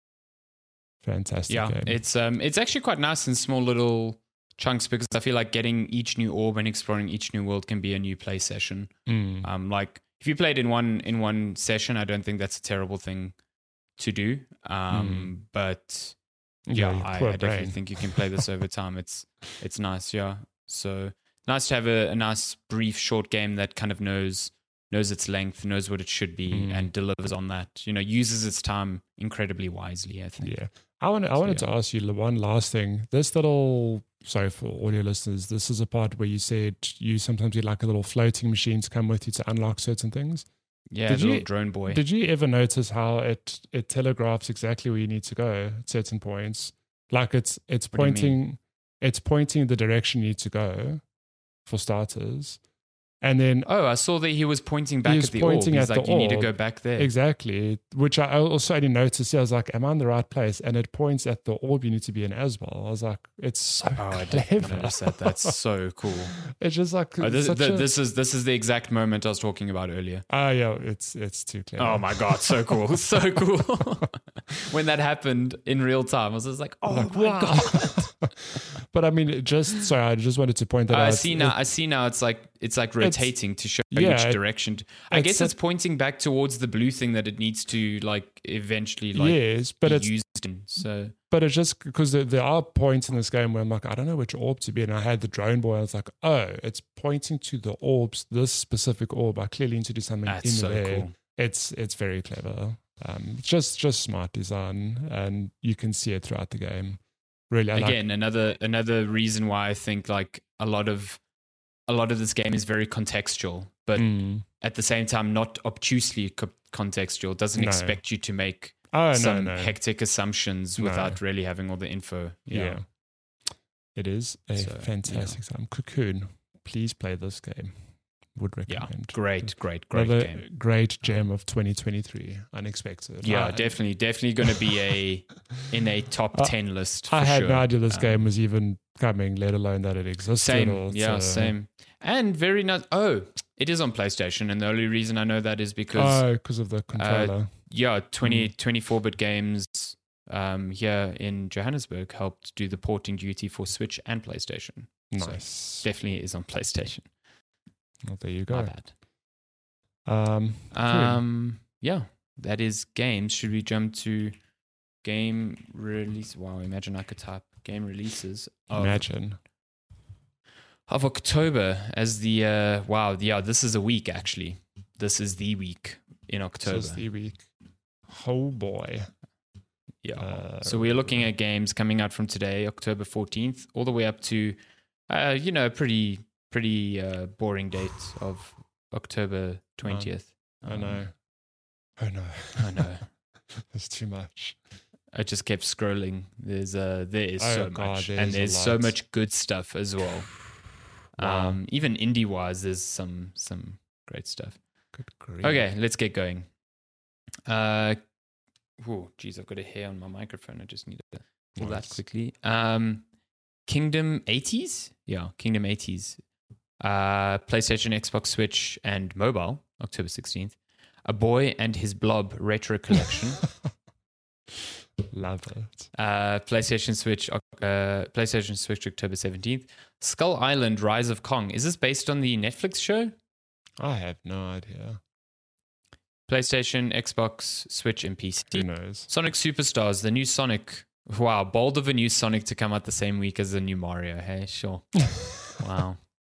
Fantastic Yeah, game. it's um, it's actually quite nice in small little chunks because I feel like getting each new orb and exploring each new world can be a new play session. Mm. Um, like if you played in one in one session, I don't think that's a terrible thing to do. Um, Mm. but Yeah, yeah, your I, poor I definitely brain. think you can play this over time. It's it's nice, yeah. So nice to have a, a nice brief short game that kind of knows knows its length, knows what it should be, Mm. and delivers on that. You know, uses its time incredibly wisely, I think. Yeah. I want I So, wanted yeah. to ask you one last thing. This little, sorry for audio listeners, this is a part where you said you sometimes get like a little floating machine to come with you to unlock certain things. Yeah, Did the little you- drone boy. Did you ever notice how it it telegraphs exactly where you need to go at certain points? Like it's it's What do you mean? pointing it's pointing the direction you need to go, for starters. And then Oh, I saw that he was pointing back was at the pointing orb. He's at like, the you need to orb. go back there. exactly, which I also only noticed. Yeah, I was like, "Am I in the right place?" And it points at the orb you need to be in as well. I was like, "It's so Oh, I clever." didn't notice that. That's so cool. It's just like Oh, this, such th- a- this is this is the exact moment I was talking about earlier. Ah, yeah, it's it's too clever. Oh my god, so cool, so cool! When that happened in real time, I was just like, oh Like, my wow. god! But I mean, it just sorry, I just wanted to point that I out. see now. I see now. It's like it's like rotating to show yeah, which it- direction. I it's guess a- it's pointing back towards the blue thing that it needs to like eventually like yes, but be it's used in. So but it's just because there, there are points in this game where I'm like, I don't know which orb to be, and I had the drone boy. I was like, oh, it's pointing to the orbs, this specific orb. I clearly need to do something that's in so there. cool. It's it's very clever. Um, just just smart design, and you can see it throughout the game. Really, I like- Again, another another reason why I think like a lot of a lot of this game is very contextual, but Mm. at the same time not obtusely co- contextual. Doesn't No. expect you to make oh some no no hectic assumptions No. without really having all the info. yeah. Yeah. It is a So, fantastic time. Cocoon, please play this game. Would Yeah, recommend. great, great, great Another game. great gem of twenty twenty-three. Unexpected. Yeah, I, definitely, definitely going to be a in a top I- ten list. For I had sure. no idea this Um, game was even coming, let alone that it existed. Same, or yeah, it's, uh, same, and very nice. Oh, it is on PlayStation, and the only reason I know that is because Oh, because of the controller. yeah, twenty, twenty-four-bit games um, here in Johannesburg helped do the porting duty for Switch and PlayStation. Nice. So definitely is on PlayStation. Well, there you go. My bad. Um, um, yeah, that is games. Should we jump to game release? Wow, imagine I could type game releases. Of, imagine. Of October as the, uh, wow, yeah, this is a week actually. This is the week in October. This is the week. Oh boy. Yeah. Uh, so we're looking at games coming out from today, October fourteenth, all the way up to, uh, you know, a pretty, pretty uh, boring date of October twentieth. I um, know. I know. I know. There's too much. I just kept scrolling. There's uh, there is Oh, so God, much, there's and a there's so lot. much good stuff as well. Wow. Um, even indie wise, there's some some great stuff. Good grief. Okay, let's get going. Uh, oh, geez, I've got a hair on my microphone. I just need to pull Nice. that quickly. Um, Kingdom eighties, yeah, Kingdom eighties. Uh, PlayStation, Xbox, Switch, and mobile, October sixteenth. A Boy and His Blob Retro Collection. Love it. Uh, PlayStation Switch, uh, PlayStation Switch, October seventeenth. Skull Island: Rise of Kong. Is this based on the Netflix show? I have no idea. PlayStation, Xbox, Switch, and P C. Who knows? Sonic Superstars, the new Sonic. Wow, bold of a new Sonic to come out the same week as the new Mario. Hey, sure. Wow.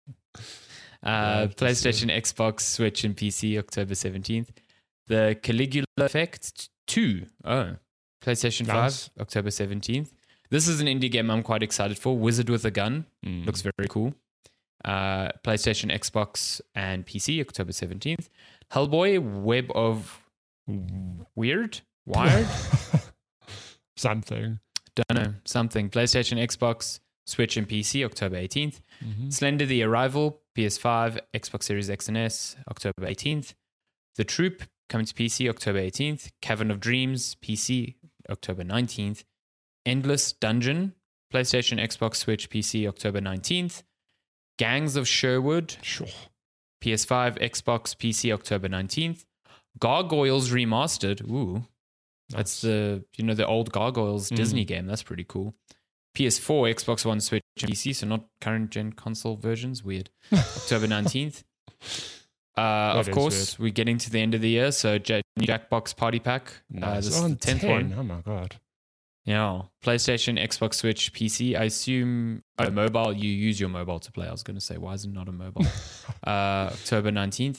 Uh, Love to see. PlayStation, Xbox, Switch, and P C, October seventeenth. The Caligula Effect two. Oh. PlayStation Nice. five, October seventeenth. This is an indie game I'm quite excited for. Wizard with a Gun. Mm. Looks very cool. Uh, PlayStation, Xbox, and P C, October seventeenth. Hellboy, Web of Weird? Wired? Something. Don't know. Something. PlayStation, Xbox, Switch, and P C, October eighteenth. Mm-hmm. Slender the Arrival, P S five, Xbox Series X and S, October eighteenth. The Troop, coming to P C, October eighteenth. Cavern of Dreams, P C, October nineteenth. Endless Dungeon, PlayStation, Xbox, Switch, P C, October nineteenth. Gangs of Sherwood, Sure. P S five, Xbox, P C, October nineteenth. Gargoyles Remastered. Ooh, that's the, you know, the old Gargoyles Mm. Disney game. That's pretty cool. P S four, Xbox One, Switch, and P C, so not current gen console versions. Weird. October nineteenth. Uh, That of is course, we're getting to the end of the year, so J- Jackbox Party Pack. Uh, Nice. this is Oh, the tenth ten. one. Oh my god. Yeah. PlayStation, Xbox, Switch, P C. I assume oh, mobile, you use your mobile to play. I was going to say, why is it not a mobile? uh, October nineteenth.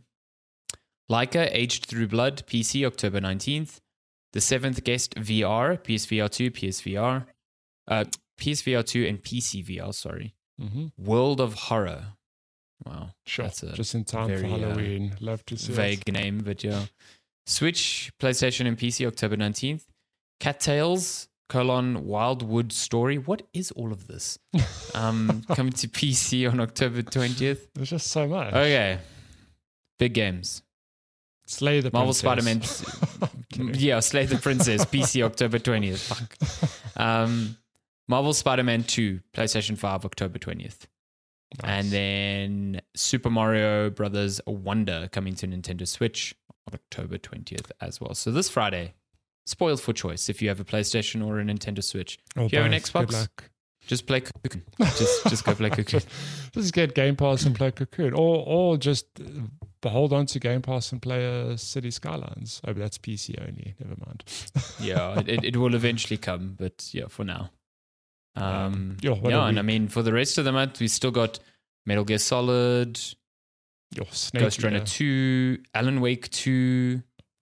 Leica, Aged Through Blood, P C, October nineteenth. The Seventh Guest V R, P S V R two, P S V R. Uh, P S V R two and P C V R, sorry. Mm-hmm. World of Horror. Wow. Sure. That's a Just in time very, for uh, Halloween. Love to see vague it. name, but yeah. Switch, PlayStation, and P C, October nineteenth. Cattails, colon, Wildwood Story. What is all of this? Um, coming to P C on October twentieth. There's just so much. Okay. Big games. Slay the Marvel Princess. Spider-Man. Kidding. Yeah, Slay the Princess. P C, October twentieth. Fuck. Um, Marvel Spider-Man two, PlayStation five, October twentieth. Nice. And then Super Mario Brothers Wonder coming to Nintendo Switch on October twentieth as well. So this Friday, spoiled for choice if you have a PlayStation or a Nintendo Switch. Oh, if you have an both. Good Xbox, luck. just play Cocoon. Just, just go play Cocoon. just, just get Game Pass and play Cocoon. Or, or just uh, hold on to Game Pass and play uh, City Skylines. Oh, but that's P C only. Never mind. Yeah, it, it will eventually come, but yeah, for now. Um, Um, yeah, what a yeah, and I week. mean, for the rest of the month, we still got Metal Gear Solid, Your Snake Ghost Runner Eater. two, Alan Wake two,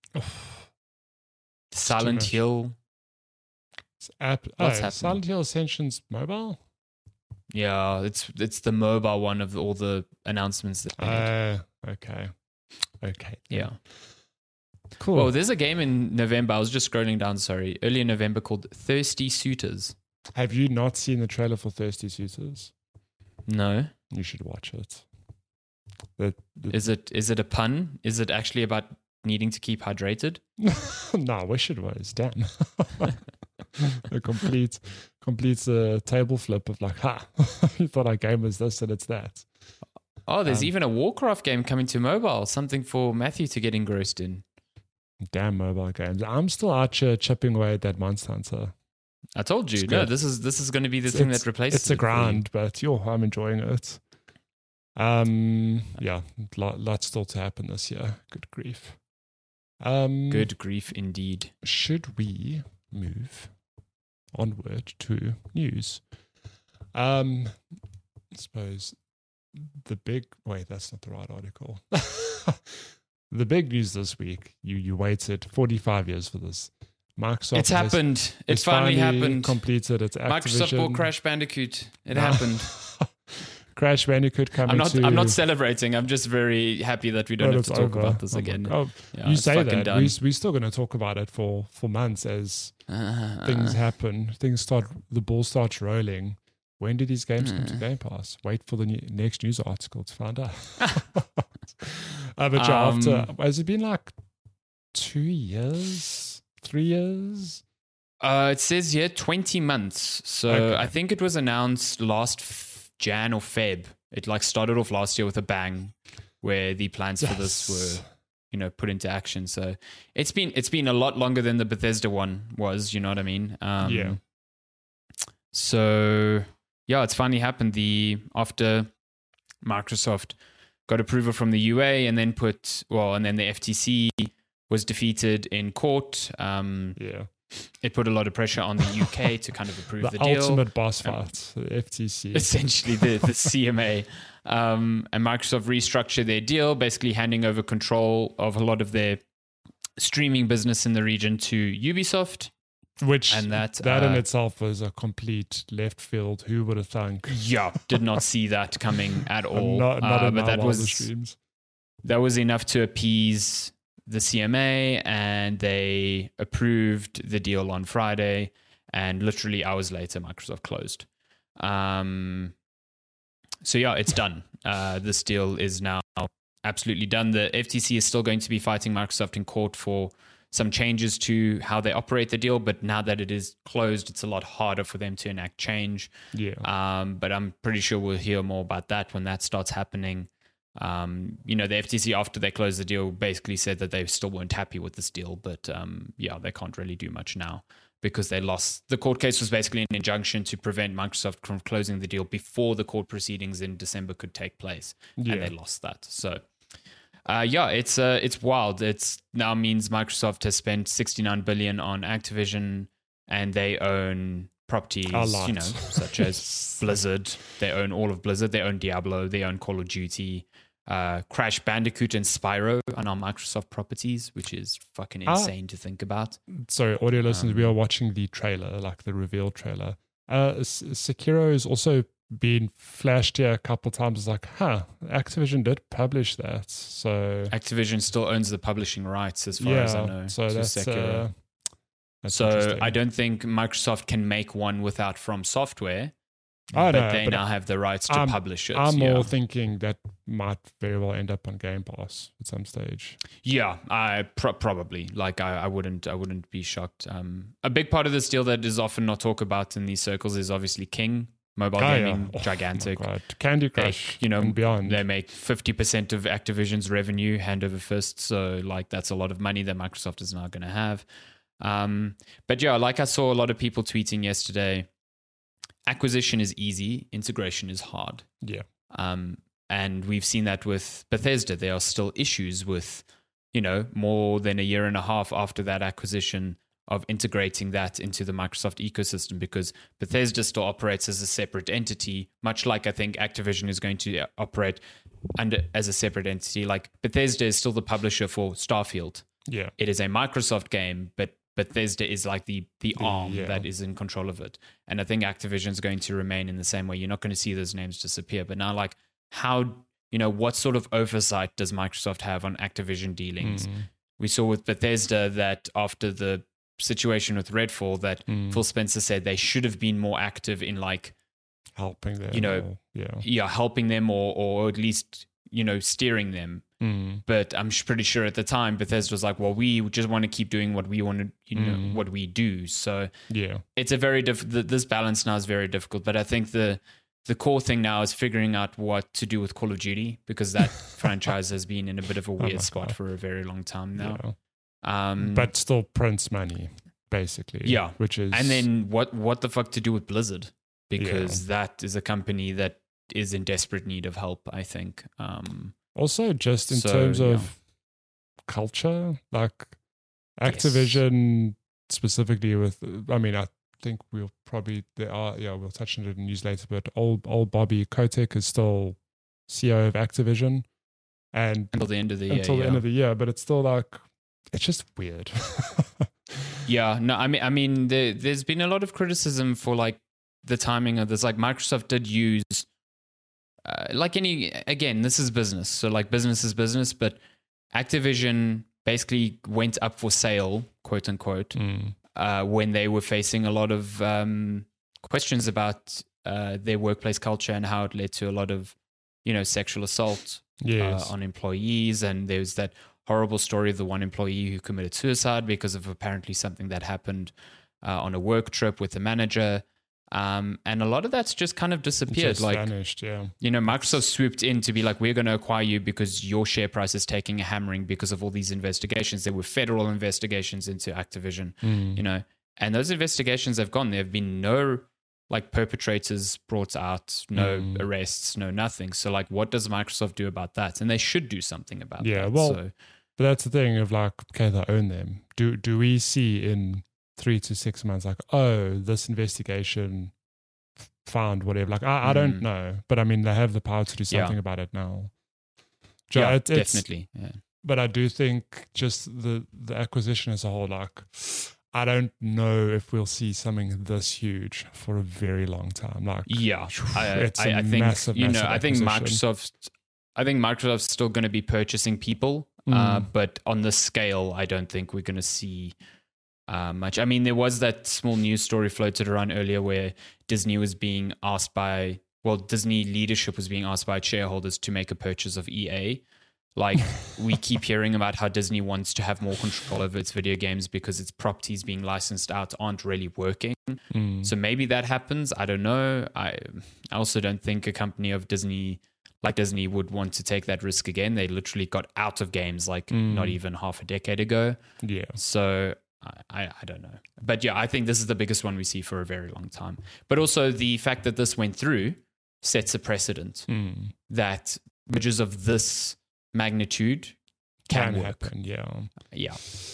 Silent much. Hill. It's app, What's oh, happening? Silent Hill Ascension's mobile? Yeah, it's it's the mobile one of all the announcements that they made. Uh, okay. Okay. Yeah. Cool. Well, there's a game in November. I was just scrolling down, sorry, early in November called Thirsty Suitors. Have you not seen the trailer for Thirsty Suitors? No. You should watch it. The, the, Is it is it a pun? Is it actually about needing to keep hydrated? no, I wish it was. Damn. A complete, complete uh, table flip of like, ha, you thought our game was this and it's that. Oh, there's Um, even a Warcraft game coming to mobile, something for Matthew to get engrossed in. Damn mobile games. I'm still out here chipping away at that Monster Hunter. I told you, It's no, good. this is this is going to be the It's- thing it's- that replaces It's a it for you. grind, but yo, I'm enjoying it. Um, yeah, lot, lots still to happen this year. Good grief. Um, Good grief, indeed. Should we move onward to news? Um, I suppose the big wait, that's not the right article. The big news this week. You you waited forty-five years for this. Microsoft. It's has- happened. It has finally happened. Completed its Microsoft Activision. bought Crash Bandicoot. It No. happened. Crash Bandicoot coming I'm not. to. I'm not celebrating. I'm just very happy that we don't well, have to it's talk over. about this Oh my again. God. Yeah, you it's say fucking that. done. We, we're still going to talk about it for, for months as Uh, things happen. Things start, the ball starts rolling. When do these games come to Uh. Game Pass? Wait for the new, next news article to find out. uh, but yeah, Um, after, has it been like two years? Three years? Uh, it says here twenty months. So Okay. I think it was announced last f- Jan or Feb. It like started off last year with a bang, where the plans for this Yes. were, you know, put into action. So it's been it's been a lot longer than the Bethesda one was. You know what I mean? Um, Yeah. So yeah, it's finally happened. The after Microsoft got approval from the U A and then put well, and then the F T C was defeated in court. Um, Yeah. it put a lot of pressure on the U K to kind of approve The, the, deal. ultimate boss Um, fight, the F T C. Essentially, the, the C M A. Um, and Microsoft restructured their deal, basically handing over control of a lot of their streaming business in the region to Ubisoft. Which And that, that in uh, itself was a complete left field. Who would have thunk? Yeah, did not see that coming at all. Not, not Uh, in but our that wildest was dreams. that was enough to appease the C M A, and they approved the deal on Friday. And literally hours later, Microsoft closed. Um, so yeah, it's done. Uh, this deal is now absolutely done. The F T C is still going to be fighting Microsoft in court for some changes to how they operate the deal, but now that it is closed, it's a lot harder for them to enact change. Yeah. Um, but I'm pretty sure we'll hear more about that when that starts happening. Um, you know, the F T C, after they closed the deal, basically said that they still weren't happy with this deal, but um, yeah, they can't really do much now because they lost. The court case was basically an injunction to prevent Microsoft from closing the deal before the court proceedings in December could take place, Yeah. and they lost that. So, uh, yeah, it's uh, it's wild. It's now means Microsoft has spent sixty-nine billion on Activision, and they own properties, A lot. you know, such as Blizzard. They own all of Blizzard. They own Diablo. They own Call of Duty. Uh, Crash Bandicoot and Spyro are now Microsoft properties, which is fucking Ah. insane to think about. Sorry, audio listeners, Um, we are watching the trailer, like the reveal trailer. Uh, S- Sekiro has also been flashed here a couple times. It's like, huh, Activision did publish that. So, Activision still owns the publishing rights, as far yeah, as I know. so to that's, Sekiro. uh, that's so interesting. I don't think Microsoft can make one without From Software, Oh, but no, they but now have the rights to I'm- publish it. I'm yeah. more thinking that might very well end up on Game Pass at some stage. Yeah, I pro- probably like I, I wouldn't I wouldn't be shocked. Um, a big part of this deal that is often not talked about in these circles is obviously King mobile Oh, gaming, yeah. Oh, gigantic. my God. Candy They, Crush, you know, and beyond. they make fifty percent of Activision's revenue hand over fist. So, like, that's a lot of money that Microsoft is now going to have. Um, but yeah, like I saw a lot of people tweeting yesterday, acquisition is easy, integration is hard. Yeah. Um, and we've seen that with Bethesda. There are still issues with, you know, more than a year and a half after that acquisition of integrating that into the Microsoft ecosystem, because Bethesda still operates as a separate entity, much like I think Activision is going to operate under as a separate entity. Like Bethesda is still the publisher for Starfield. Yeah. It is a Microsoft game, but Bethesda is like the the arm yeah. that is in control of it. And I think Activision is going to remain in the same way. You're not going to see those names disappear. But now, like, how, you know, what sort of oversight does Microsoft have on Activision dealings? Mm. We saw with Bethesda that after the situation with Redfall, that Mm. Phil Spencer said they should have been more active in, like, Helping them. You know, or- yeah. yeah, helping them or or at least, you know, steering them. Mm. But I'm sh- pretty sure at the time Bethesda was like, well, we just want to keep doing what we want to, you know, Mm. what we do. So Yeah. it's a very diff- th- this balance now is very difficult. But I think the the core thing now is figuring out what to do with Call of Duty, because that franchise has been in a bit of a Oh weird my spot God. for a very long time now. Yeah. Um, but still prints money, basically. Yeah. Which is and then what, what the fuck to do with Blizzard? Because yeah. that is a company that is in desperate need of help, I think. Um, also, just in so, terms of yeah. culture, like Activision yes. specifically with, I mean, I think we'll probably, there are, yeah, we'll touch on it in the news later, but old, old Bobby Kotick is still C E O of Activision. And until the end of the year. Until the yeah. end of the year, but it's still like, it's just weird. yeah, no, I mean, I mean, there, there's been a lot of criticism for like the timing of this. Like Microsoft did use, uh, like any, again, this is business. So like business is business, but Activision basically went up for sale, quote unquote, mm. uh, when they were facing a lot of um, questions about uh, their workplace culture and how it led to a lot of, you know, sexual assault yes. uh, on employees. And there's that horrible story of the one employee who committed suicide because of apparently something that happened uh, on a work trip with the manager. Um, and a lot of that's just kind of disappeared. Just like, vanished, yeah. You know, Microsoft swooped in to be like, we're going to acquire you because your share price is taking a hammering because of all these investigations. There were federal investigations into Activision, mm. you know, and those investigations have gone. There have been no like perpetrators brought out, no mm. arrests, no nothing. So like, what does Microsoft do about that? And they should do something about yeah, that. Well, so, but that's the thing of like, okay, they own them. Do do we see in three to six months like, oh, this investigation found whatever? Like, I, I don't mm. know, but I mean, they have the power to do something yeah. about it now. Yeah, it, definitely. Yeah. But I do think just the the acquisition as a whole, like, I don't know if we'll see something this huge for a very long time. Like, yeah, I, it's I, a I think massive, you know, massive I think acquisition. Microsoft. I think Microsoft's still going to be purchasing people, Mm. uh, but on the scale, I don't think we're going to see uh, much. I mean, there was that small news story floated around earlier where Disney was being asked by, well, Disney leadership was being asked by shareholders to make a purchase of E A. Like, we keep hearing about how Disney wants to have more control over its video games because its properties being licensed out aren't really working. Mm. So maybe that happens. I don't know. I, I also don't think a company of Disney, like Disney, would want to take that risk again. They literally got out of games like Mm. not even half a decade ago. Yeah. So I, I, I don't know. But yeah, I think this is the biggest one we see for a very long time. But also the fact that this went through sets a precedent Mm. that mergers of this magnitude can, Can work. happen, yeah. Yeah.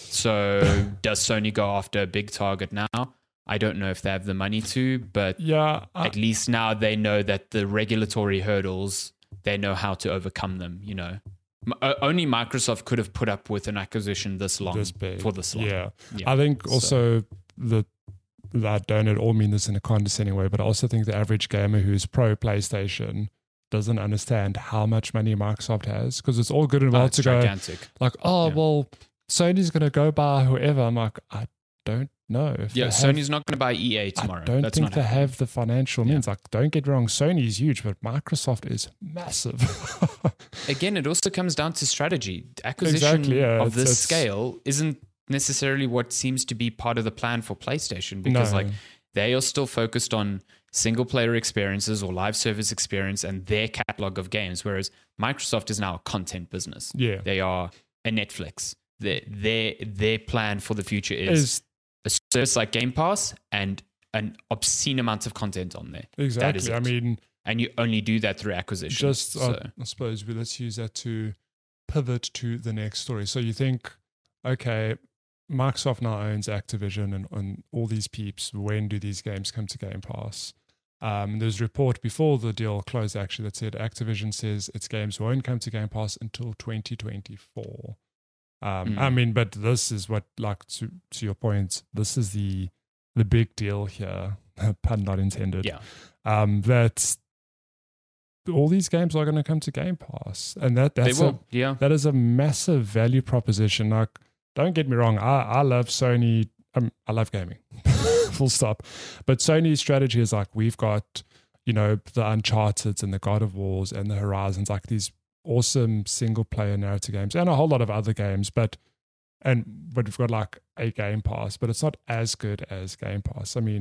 So does Sony go after a big target now? I don't know if they have the money to, but Yeah. I, at least now they know that the regulatory hurdles, they know how to overcome them, you know. M- o- only Microsoft could have put up with an acquisition this long this big. for this long. Yeah. Yeah. I think So- also the I don't at all mean this in a condescending way, but I also think the average gamer who's pro PlayStation doesn't understand how much money Microsoft has, because it's all good and Oh, well it's to go gigantic. like, oh, Yeah. well, Sony's going to go buy whoever. I'm like, I don't know. If Yeah, they Sony's have, not going to buy E A tomorrow. I don't That's think not they happening. have the financial Yeah. means. Like, don't get me wrong, Sony's huge, but Microsoft is massive. Again, it also comes down to strategy. Acquisition Exactly, yeah, of it's- this it's- scale isn't necessarily what seems to be part of the plan for PlayStation, because No. like they are still focused on single player experiences or live service experience and their catalog of games, whereas Microsoft is now a content business. Yeah. They are a Netflix. Their their their plan for the future is, Is a service like Game Pass and an obscene amount of content on there. That is exactly. I it. mean, And you only do that through acquisition. just uh, so. I suppose we let's use that to pivot to the next story. So you think, okay, Microsoft now owns Activision and, and all these peeps. When do these games come to Game Pass? Um, there's a report before the deal closed actually that said Activision says its games won't come to Game Pass until twenty twenty-four. Um, Mm. I mean, but this is what, like, to, to your point, this is the the big deal here, pun not intended. Yeah. Um, that all these games are going to come to Game Pass, and that that's They a, will. Yeah. that is a massive value proposition. Like, don't get me wrong, I, I love Sony. Um, I love gaming, full stop. But Sony's strategy is like, we've got, you know, the Uncharted and the God of Wars and the Horizons, like these awesome single player narrative games and a whole lot of other games. But and but we've got like a Game Pass, but it's not as good as Game Pass. I mean,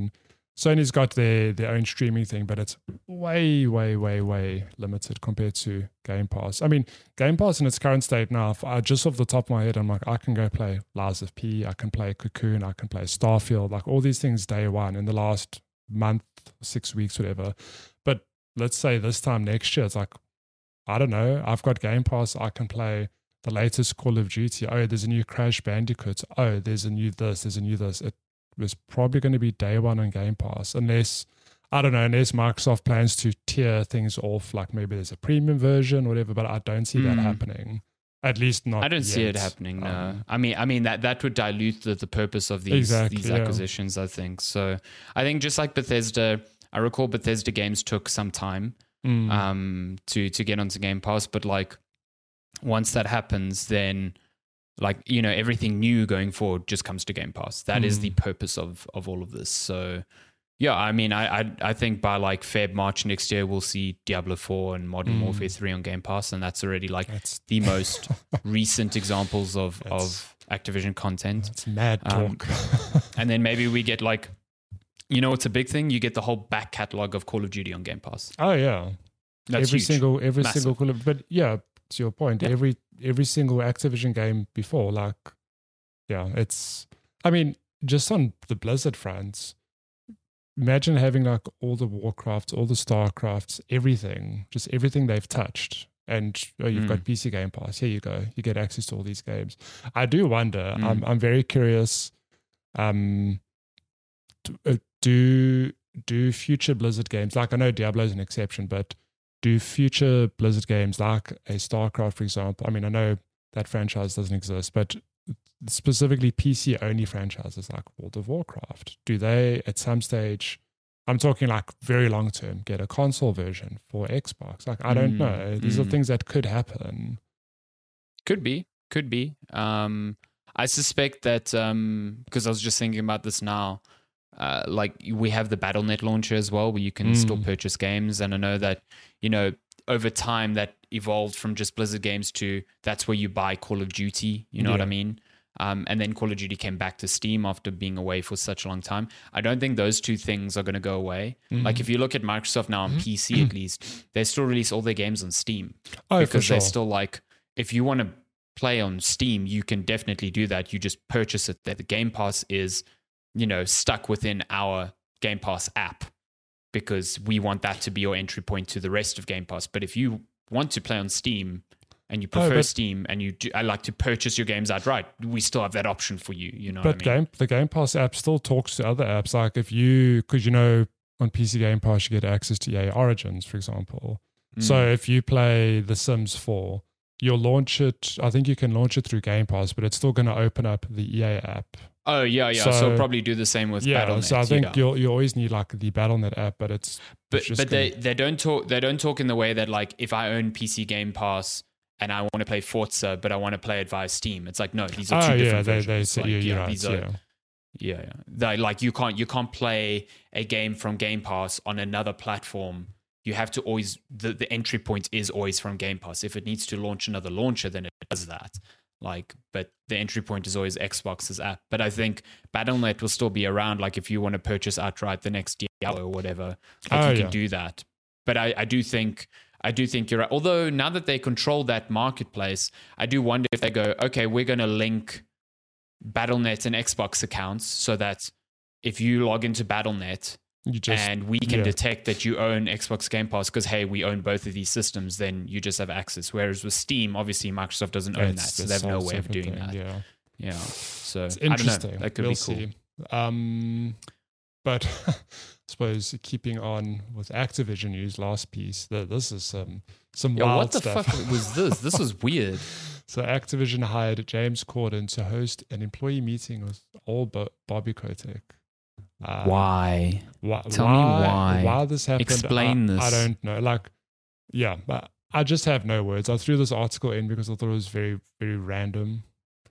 Sony's got their their own streaming thing, but it's way, way, way, way limited compared to Game Pass. I mean, Game Pass in its current state now, if I, just off the top of my head, I'm like, I can go play Lies of P, I can play Cocoon, I can play Starfield, like all these things day one in the last month, six weeks, whatever. But let's say this time next year, it's like, I don't know, I've got Game Pass, I can play the latest Call of Duty. Oh, there's a new Crash Bandicoot. Oh, there's a new this, there's a new this. It was probably going to be day one on Game Pass, unless, I don't know, unless Microsoft plans to tier things off, like maybe there's a premium version, whatever, but I don't see mm. that happening. At least not I don't yet. see it happening, no. Um, I mean, I mean that, that would dilute the, the purpose of these, exactly, these yeah. acquisitions, I think. So I think just like Bethesda, I recall Bethesda games took some time mm. um, to, to get onto Game Pass, but like once that happens, then like, you know, everything new going forward just comes to Game Pass. That mm. is the purpose of of all of this. So yeah, I mean, I, I I think by like Feb, March next year, we'll see Diablo four and Modern mm. Warfare three on Game Pass, and that's already like that's the most recent examples of, of Activision content. It's mad talk. Um, and then maybe we get like, you know, it's a big thing. You get the whole back catalog of Call of Duty on Game Pass. Oh yeah, that's every huge. single every Massive. single Call of, but yeah. To your point, yeah. every every single Activision game before, like, yeah, it's. I mean, just on the Blizzard front, imagine having like all the Warcrafts, all the Starcrafts, everything, just everything they've touched, and oh, you've mm. got P C Game Pass. Here you go, you get access to all these games. I do wonder. Mm. I'm I'm very curious. Um, do, do do future Blizzard games, like I know Diablo is an exception, but do future Blizzard games like a StarCraft, for example? I mean, I know that franchise doesn't exist, but specifically P C-only franchises like World of Warcraft, do they at some stage, I'm talking like very long term, get a console version for Xbox? Like, I don't mm, know. These mm. are things that could happen. Could be, could be. Um, I suspect that, um, because I was just thinking about this now, Uh, like we have the Battle dot net launcher as well, where you can mm. still purchase games. And I know that, you know, over time that evolved from just Blizzard games to that's where you buy Call of Duty. You know yeah. what I mean? Um, and then Call of Duty came back to Steam after being away for such a long time. I don't think those two things are going to go away. Mm. Like if you look at Microsoft now on P C at least, they still release all their games on Steam. Oh, because for sure. they're still like, if you want to play on Steam, you can definitely do that. You just purchase it there. The Game Pass is, you know, stuck within our Game Pass app because we want that to be your entry point to the rest of Game Pass. But if you want to play on Steam and you prefer oh, but, Steam and you do, I like to purchase your games outright, we still have that option for you. You know, but what I mean? Game the Game Pass app still talks to other apps. Like if you, because you know, on P C Game Pass you get access to E A Origins, for example. Mm. So if you play The Sims four, you'll launch it. I think you can launch it through Game Pass, but it's still going to open up the E A app. Oh yeah, yeah. So, so probably do the same with yeah, Battle dot net. So I think yeah. you'll you always need like the Battle dot net app, but it's but it's just but gonna... they they don't talk they don't talk in the way that like if I own P C Game Pass and I want to play Forza, but I want to play it via Steam. It's like no, these are two oh, different yeah, versions. They, they say, like, yeah, yeah, right, these are, yeah. yeah, yeah. They, like you can't you can't play a game from Game Pass on another platform. You have to always the, the entry point is always from Game Pass. If it needs to launch another launcher, then it does that. Like, but the entry point is always Xbox's app. But I think Battle dot net will still be around. Like, if you want to purchase outright the next year or whatever, like oh, you can yeah. do that. But I, I do think, I do think you're right. Although now that they control that marketplace, I do wonder if they go, okay, we're going to link Battle dot net and Xbox accounts so that if you log into Battle dot net, You just, and we can yeah. detect that you own Xbox Game Pass because, hey, we own both of these systems, then you just have access. Whereas with Steam, obviously, Microsoft doesn't own it's that, so they have no way of doing thing, that. Yeah. Yeah. So, it's I interesting. don't know. That could we'll be cool. See. Um, but I suppose keeping on with Activision news, last piece, this is some, some yeah, wild what the stuff. fuck was this? This was weird. So Activision hired James Corden to host an employee meeting with old Bo- Bobby Kotick. Um, why? why? Tell why, me why. Why this happened? Explain I, this. I don't know. Like, yeah, but I just have no words. I threw this article in because I thought it was very, very random.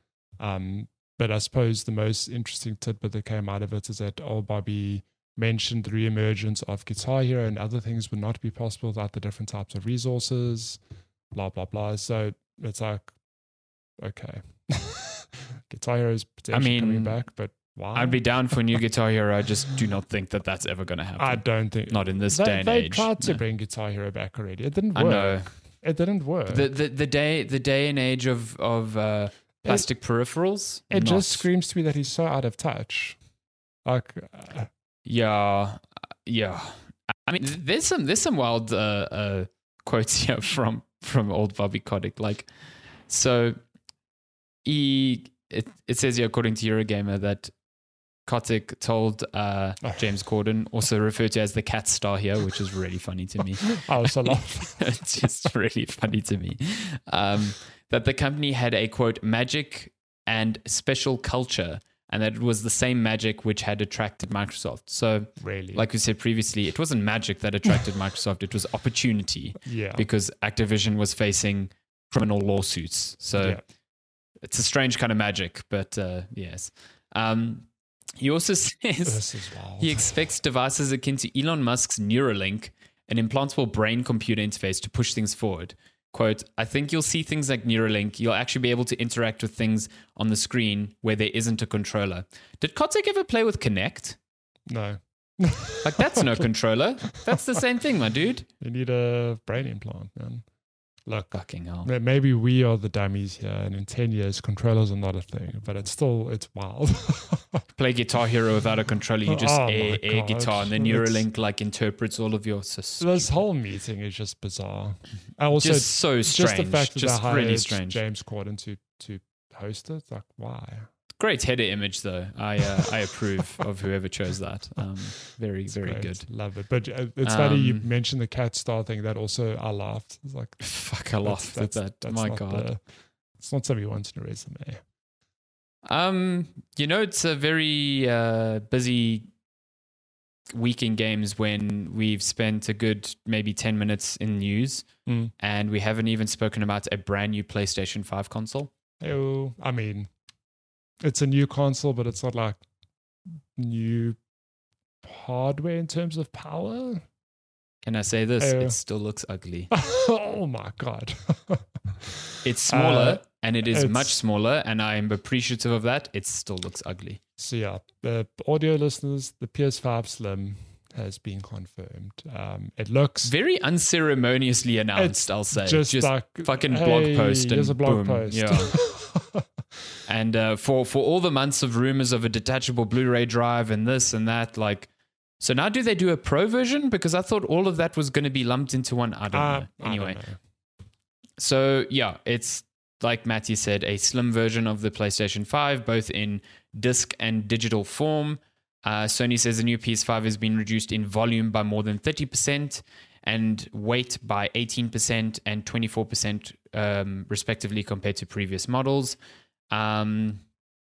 Um, but I suppose the most interesting tidbit that came out of it is that old Bobby mentioned the reemergence of Guitar Hero and other things would not be possible without the different types of resources. Blah blah blah. So it's like, okay, Guitar Hero is potentially I mean, coming back, but why? I'd be down for a new Guitar Hero. I just do not think that that's ever going to happen. I don't think. Not in this they, day and they age. tried to No. bring Guitar Hero back already. It didn't I work. know. It didn't work. The, the the day the day and age of of uh, plastic peripherals. it not- just screams to me that he's so out of touch. Like, uh, Yeah, yeah. I mean, there's some there's some wild uh, uh, quotes here from from old Bobby Kotick. Like, so he it, it says here, according to Eurogamer, that Kotick told uh, James Corden, also referred to as the cat star here, which is really funny to me. I was a lot. It's just really funny to me. Um, that the company had a quote magic and special culture, and that it was the same magic which had attracted Microsoft. So, Really? like we said previously, it wasn't magic that attracted Microsoft, it was opportunity Yeah. because Activision was facing criminal lawsuits. So, Yeah. it's a strange kind of magic, but uh, yes. Um, he also says This is wild. he expects devices akin to Elon Musk's Neuralink, an implantable brain-computer interface, to push things forward. Quote, I think you'll see things like Neuralink. You'll actually be able to interact with things on the screen where there isn't a controller. Did Kotick ever play with Kinect? No. Like, that's no controller. That's the same thing, my dude. You need a brain implant, man. Look, Fucking hell. ma- maybe we are the dummies here, and in ten years, controllers are not a thing, but it's still, it's wild. Play Guitar Hero without a controller. You just Oh my air, air God. guitar, and the It's- Neuralink like interprets all of your... So This whole meeting is just bizarre. I also, just so strange. just the fact that just they really hired strange. James Corden to, to host it, like, why? Great header image, though. I uh, I approve of whoever chose that. Um, very, very Great. good. Love it. But uh, it's funny you Um, mentioned the cat star thing. That also, I laughed. It's like, Fuck, I laughed at that. that's My not God. the- it's not something you want in a resume. Um, you know, it's a very uh, busy week in games when we've spent a good maybe ten minutes in news, Mm. and we haven't even spoken about a brand new PlayStation five console. Oh, I mean, it's a new console, but it's not like new hardware in terms of power. Can I say this? Oh. It still looks ugly. Oh my God. It's smaller, Uh, and it is it's- much smaller, and I am appreciative of that. It still looks ugly. So yeah, the audio listeners, the P S five Slim has been confirmed. Um, it looks Very unceremoniously announced, It's I'll say. just, like fucking blog hey, post here's and a blog boom. post. Yeah. And uh, for for all the months of rumors of a detachable Blu-ray drive and this and that, like, so now do they do a pro version? Because I thought all of that was going to be lumped into one. I don't Uh, know. I don't Anyway, know. so yeah, it's like Matty said, a slim version of the PlayStation five, both in disc and digital form. Uh, Sony says the new P S five has been reduced in volume by more than thirty percent and weight by eighteen percent and twenty-four percent um, respectively compared to previous models. Um,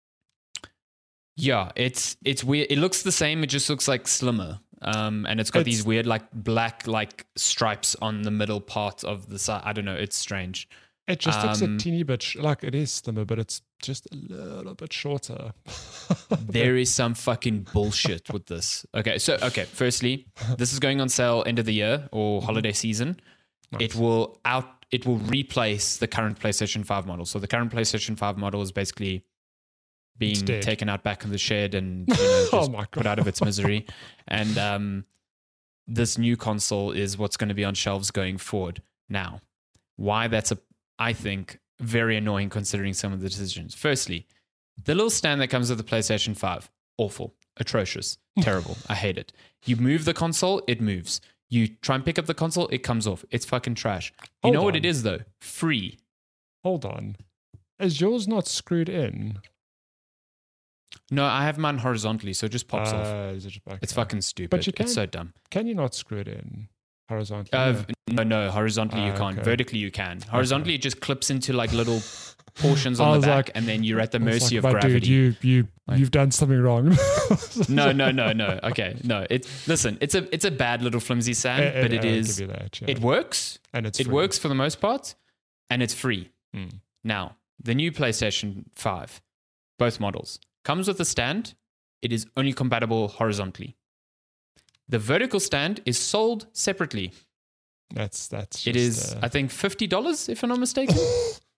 yeah, it's it's weird. It looks the same. It just looks like slimmer. Um, and it's got It's- these weird like black like stripes on the middle part of the side. I don't know. It's strange. It just looks Um, a teeny bit sh- like it is slimmer, but it's just a little bit shorter. There is some fucking bullshit with this. Okay, so okay, firstly, this is going on sale end of the year or holiday season. Nice. It will out it will replace the current PlayStation five model. So the current PlayStation five model is basically being It's dead. taken out back in the shed and you know, Oh just my put God. out of its misery. And um, this new console is what's going to be on shelves going forward. Now, why that's a I think very annoying considering some of the decisions. Firstly, the little stand that comes with the PlayStation five, awful, atrocious, terrible. I hate it. You move the console, it moves. You try and pick up the console, it comes off. It's fucking trash. You Hold know what on. it is though? Free. Hold on. Is yours not screwed in? No, I have mine horizontally, so it just pops off. Uh, is it just- It's okay. fucking stupid. But you It's can- so dumb. Can you not screw it in horizontally? Uh, No. v- no, no, horizontally you Ah, can't. okay. Vertically you can. Horizontally it just clips into like little portions I on the was back, like- and then you're at the I was mercy like, of but gravity. Dude, you you Like- you've done something wrong. No, no, no, no. Okay, no. It listen. It's a it's a bad little flimsy stand, Eh, eh, but it I'll is. give you that, yeah. It works. and it's It free. works for the most part, and it's free. Hmm. Now, the new PlayStation five, both models, comes with a stand. It is only compatible horizontally. The vertical stand is sold separately. That's that's. It just, is, uh, I think, fifty dollars if I'm not mistaken.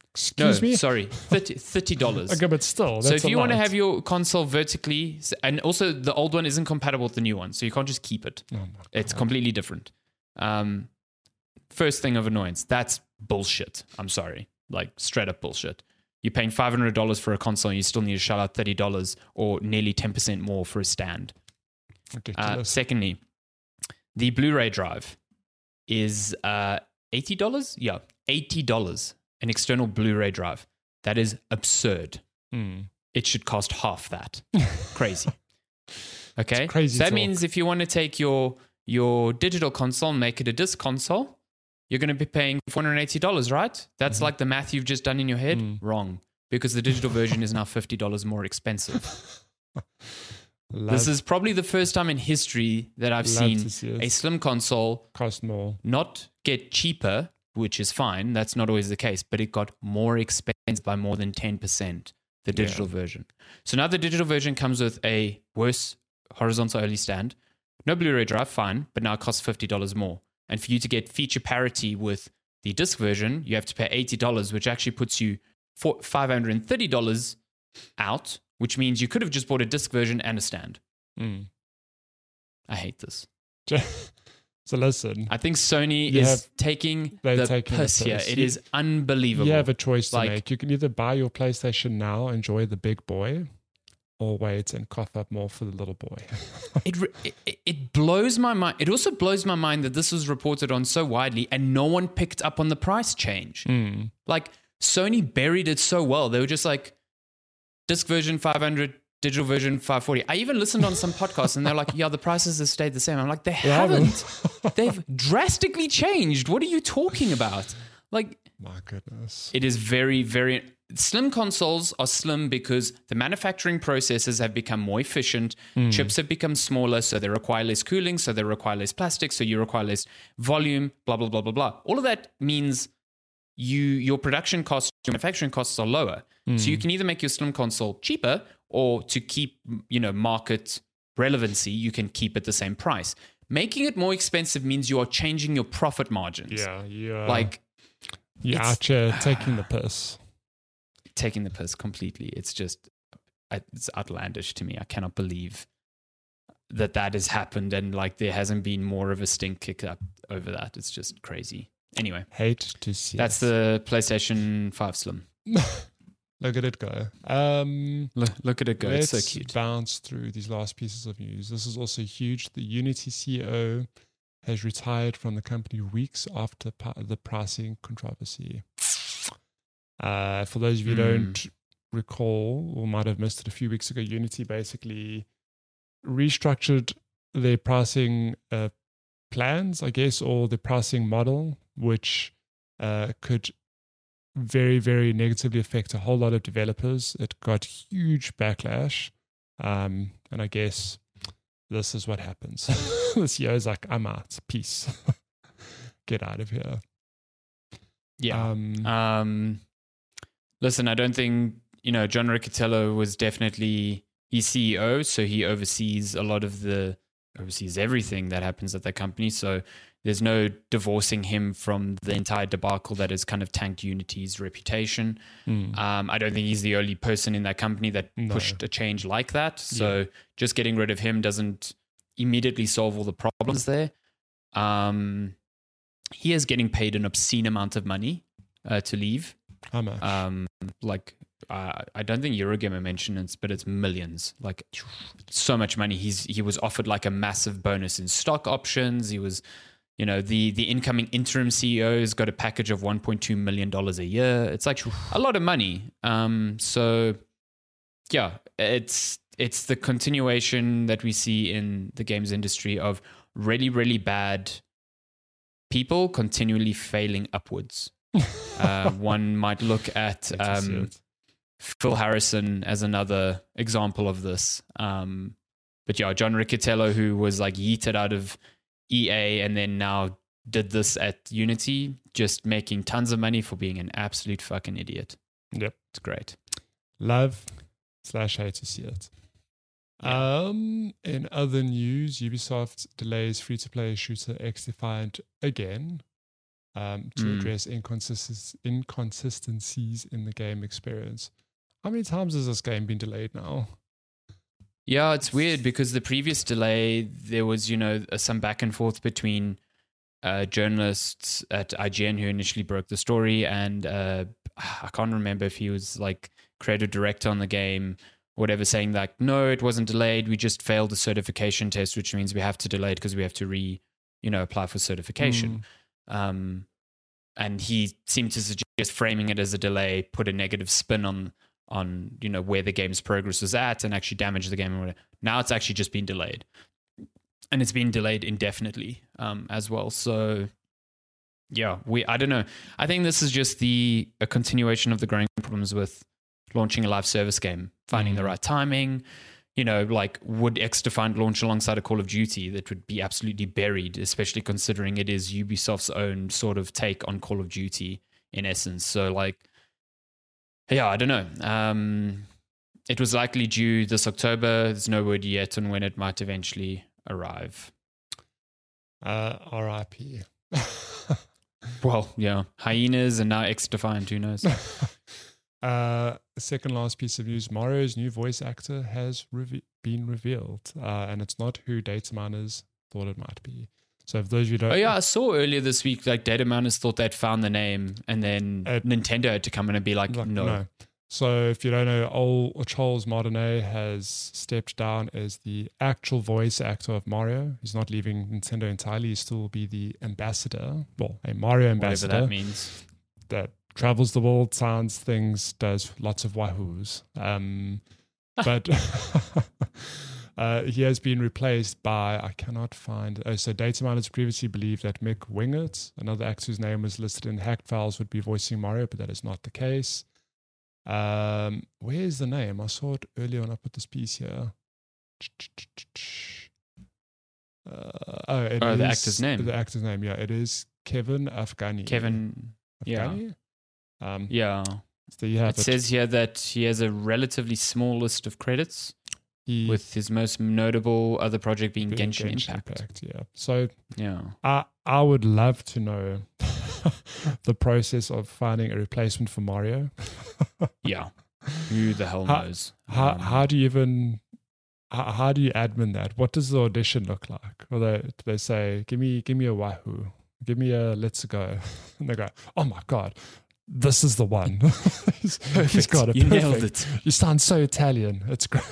Excuse no, me? sorry, thirty dollars. Okay, but still, So that's if you a want to lot. have your console vertically, and also the old one isn't compatible with the new one, so you can't just keep it. Oh my It's God. completely different. Um, first thing of annoyance, that's bullshit. I'm sorry. Like straight up bullshit. You're paying five hundred dollars for a console and you still need to shell out thirty dollars or nearly ten percent more for a stand. Uh, Ridiculous. secondly, the Blu-ray drive is uh, eighty dollars? Yeah, eighty dollars. An external Blu-ray drive. That is absurd. Mm. It should cost half that. Crazy. Okay? It's crazy so that talk. means if you want to take your your digital console and make it a disc console, you're going to be paying four hundred eighty dollars, right? That's Mm-hmm. like the math you've just done in your head. Mm. Wrong. Because the digital version is now fifty dollars more expensive. Love, This is probably the first time in history that I've love seen to see it. a slim console cost more. not get cheaper, which is fine. That's not always the case, but it got more expensive by more than ten percent, the digital Yeah. version. So now the digital version comes with a worse horizontal only stand. No Blu-ray drive, fine, but now it costs fifty dollars more. And for you to get feature parity with the disc version, you have to pay eighty dollars, which actually puts you for five hundred thirty dollars out, which means you could have just bought a disc version and a stand. Mm. I hate this. So listen, I think Sony You is have- taking they're the taking the piss here. piss. It You- is unbelievable. you have a choice to Like- make. You can either buy your PlayStation now, enjoy the big boy, or wait and cough up more for the little boy. It, re- it it blows my mind. It also blows my mind that this was reported on so widely and no one picked up on the price change. Mm. Like Sony buried it so well. They were just like disc version five hundred, digital version five forty. I even listened on some podcasts and they're like, yeah, the prices have stayed the same. I'm like, they haven't. They've drastically changed. What are you talking about? Like, My goodness. it is very, very slim consoles are slim because the manufacturing processes have become more efficient. Mm. Chips have become smaller, so they require less cooling, so they require less plastic, so you require less volume, blah, blah, blah, blah, blah. All of that means you your production costs, your manufacturing costs are lower. So you can either make your slim console cheaper or to keep, you know, market relevancy, you can keep it the same price. Making it more expensive means you are changing your profit margins. Yeah, yeah. Like you're it's- out here taking the piss. taking the piss completely. It's just, it's outlandish to me. I cannot believe that that has happened and like there hasn't been more of a stink kick up over that. It's just crazy. Anyway, Hate to see. that's it. the PlayStation five Slim. Look at it go. Um, Look, look at it go. let's It's so cute. bounce through these last pieces of news. This is also huge. The Unity C E O has retired from the company weeks after pa- the pricing controversy. Uh, for those of you who Hmm. don't recall or might have missed it a few weeks ago, Unity basically restructured their pricing uh, plans, I guess, or the pricing model, which uh, could very, very negatively affect a whole lot of developers. It got huge backlash. Um, and I guess this is what happens. The C E O is like, I'm out. Peace. Get out of here. Yeah. Um, Um, listen, I don't think, you know, John Riccitiello was definitely, he's C E O, so he oversees a lot of the, oversees everything that happens at that company. So there's no divorcing him from the entire debacle that has kind of tanked Unity's reputation. mm, Um, I don't think he's the only person in that company that No. pushed a change like that. So just getting rid of him doesn't immediately solve all the problems there. Um, he is getting paid an obscene amount of money uh, to leave. how much? Um, like uh, I don't think Eurogamer mentioned it, but it's millions. Like so much money. He's he was offered like a massive bonus in stock options. He was, you know, the the incoming interim C E O's got a package of one point two million dollars a year. It's like a lot of money. Um, so yeah, it's it's the continuation that we see in the games industry of really really bad people continually failing upwards. Uh, one might look at Hate to see um, it. Phil Harrison as another example of this. Um, but yeah, John Riccitiello, who was like yeeted out of E A and then now did this at Unity, just making tons of money for being an absolute fucking idiot. Yep. It's great. Love slash hate to see it. Um, in other news, Ubisoft delays free-to-play shooter X Defiant again. um, to Mm. address inconsist- inconsistencies in the game experience. How many times has this game been delayed now? Yeah, it's weird because the previous delay, there was, you know, some back and forth between uh, journalists at I G N who initially broke the story, and uh, I can't remember if he was like creative director on the game, whatever, saying like, no, it wasn't delayed. We just failed the certification test, which means we have to delay it because we have to re, you know, apply for certification. Mm. Um, and he seemed to suggest framing it as a delay, put a negative spin on on you know where the game's progress was at, and actually damage the game. Or whatever. Now it's actually just been delayed, and it's been delayed indefinitely um, as well. So yeah, we I don't know. I think this is just the a continuation of the growing problems with launching a live service game, finding Mm. the right timing. You know, like would X-Defined launch alongside a Call of Duty that would be absolutely buried, especially considering it is Ubisoft's own sort of take on Call of Duty in essence. So like, yeah, I don't know. Um, it was likely due this October. There's no word yet on when it might eventually arrive. Uh, R I P Well, yeah, hyenas and now X-Defined, who knows? uh, second last piece of news: Mario's new voice actor has reve- been revealed, uh, and it's not who data miners thought it might be. So, if those of you don't, Oh yeah, I saw earlier this week like data miners thought they'd found the name, and then Uh, Nintendo had to come in and be like, like, no. no. So, if you don't know, old Charles Martinet has stepped down as the actual voice actor of Mario. He's not leaving Nintendo entirely. He still will be the ambassador, well, a Mario Whatever ambassador that means. that travels the world, signs things, does lots of wahoos. Um, but uh, he has been replaced by, I cannot find, oh, so data miners previously believed that Mick Wingert, another actor whose name was listed in hacked files, would be voicing Mario, but that is not the case. Um, where is the name? I saw it earlier when I put this piece here. Uh, oh, it Oh, the is- actor's name. The actor's name, yeah. It is Kevin Afghani. Kevin, yeah. Afghani? Um, yeah. So you have It it. says here that he has a relatively small list of credits, He, with his most notable other project being being Genshin, Impact. Yeah. So Yeah. I I would love to know the process of finding a replacement for Mario. Yeah. Who the hell How- knows? How Um, how do you even how, how do you admin that? What does the audition look like? Or they they say, give me give me a Wahoo, give me a Let's Go, and they go, oh my god, this is the one. he's, he's got it. You Perfect. nailed it. You sound so Italian. It's great.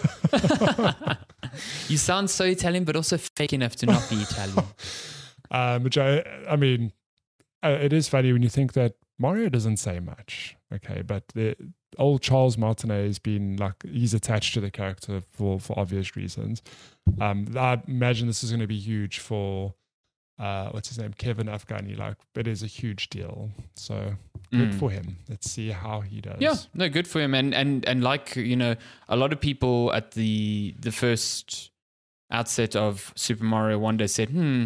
You sound so Italian, but also fake enough to not be Italian. Um, which I, I mean, uh, it is funny when you think that Mario doesn't say much, okay, but the old Charles Martinet has been like, he's attached to the character for, for obvious reasons. Um, I imagine this is going to be huge for, uh, what's his name, Kevin Afghani. Like, it is a huge deal. So good Mm. for him. Let's see how he does. Yeah, no, good for him. And and and like, you know, a lot of people at the the first outset of Super Mario Wonder said, hmm,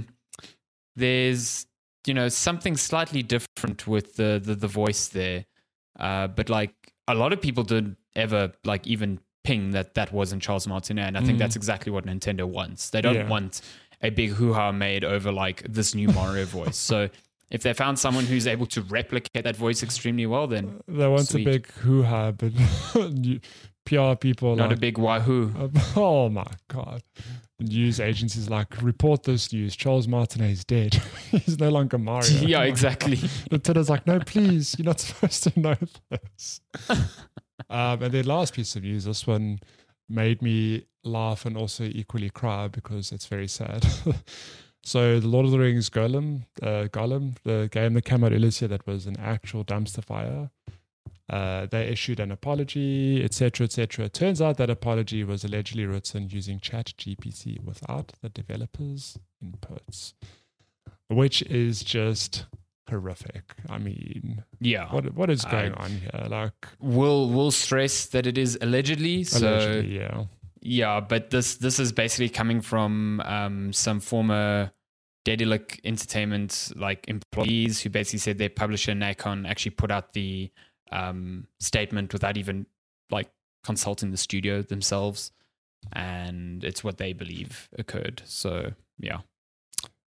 there's, you know, something slightly different with the the, the voice there. Uh, but like a lot of people didn't ever like even ping that that wasn't Charles Martinet. And I think Mm. that's exactly what Nintendo wants. They don't Yeah. want a big hoo-ha made over like this new Mario voice. So if they found someone who's able to replicate that voice extremely well, then They want Sweet. a big hoo-ha, but you- P R people not like, a big wahoo. Uh, oh my god! News agencies like report this news. Charles Martinet is dead. He's no longer Mario. Yeah, Oh my exactly. God. Nintendo's like, no, please, you're not supposed to know this. um, and then last piece of news. This one made me laugh and also equally cry because it's very sad. So the Lord of the Rings Golem, uh, Golem, the game that came out earlier this year that was an actual dumpster fire. Uh, they issued an apology, et cetera, et cetera. Turns out that apology was allegedly written using ChatGPT without the developers' inputs, which is just horrific. I mean, Yeah. what what is going I- on here? Like, We'll we'll stress that it is allegedly. So allegedly, yeah. yeah, but this this is basically coming from um, some former Daedalic Entertainment like employees who basically said their publisher Nacon actually put out the um, statement without even like consulting the studio themselves, and it's what they believe occurred. So yeah,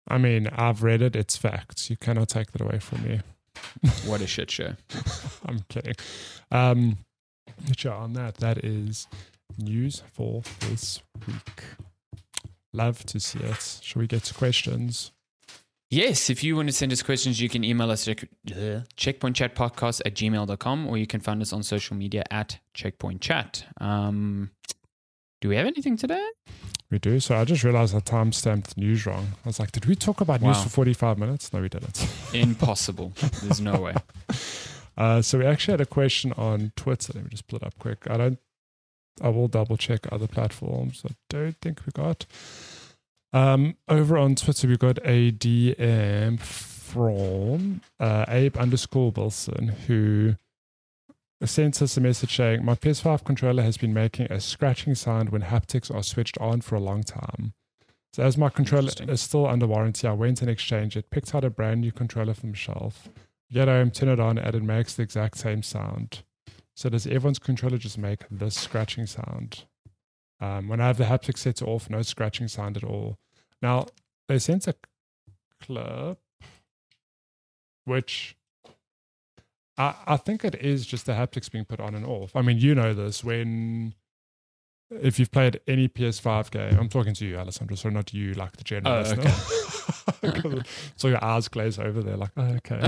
I mean, I've read it. It's facts. You cannot take that away from me. What a shit show. I'm kidding. Um, sure, on that, that is news for this week. Love to see it. Shall we get to questions? Yes, if you want to send us questions, you can email us at uh, checkpointchatpodcast at gmail dot com, or you can find us on social media at checkpointchat. Um, do we have anything today? We do. So I just realized I time-stamped news wrong. I was like, did we talk about news Wow. for forty-five minutes? No, we didn't. Impossible. There's no way. Uh, so we actually had a question on Twitter. Let me just pull it up quick. I don't, I will double check other platforms. I don't think we got. Um, over on Twitter, we got a D M from uh, Abe underscore Wilson, who sent us a message saying, my P S five controller has been making a scratching sound when haptics are switched on for a long time. So as my controller is still under warranty, I went and exchanged it, picked out a brand new controller from the shelf, get home, turn it on, and it makes the exact same sound. So does everyone's controller just make this scratching sound? Um, when I have the haptic set off, no scratching sound at all. Now, they sent a clip, which I, I think it is just the haptics being put on and off. I mean, you know this. When, if you've played any P S five game, I'm talking to you, Alessandro, so not you, like the general Oh, listener. okay. So your eyes glaze over there, like, oh, okay.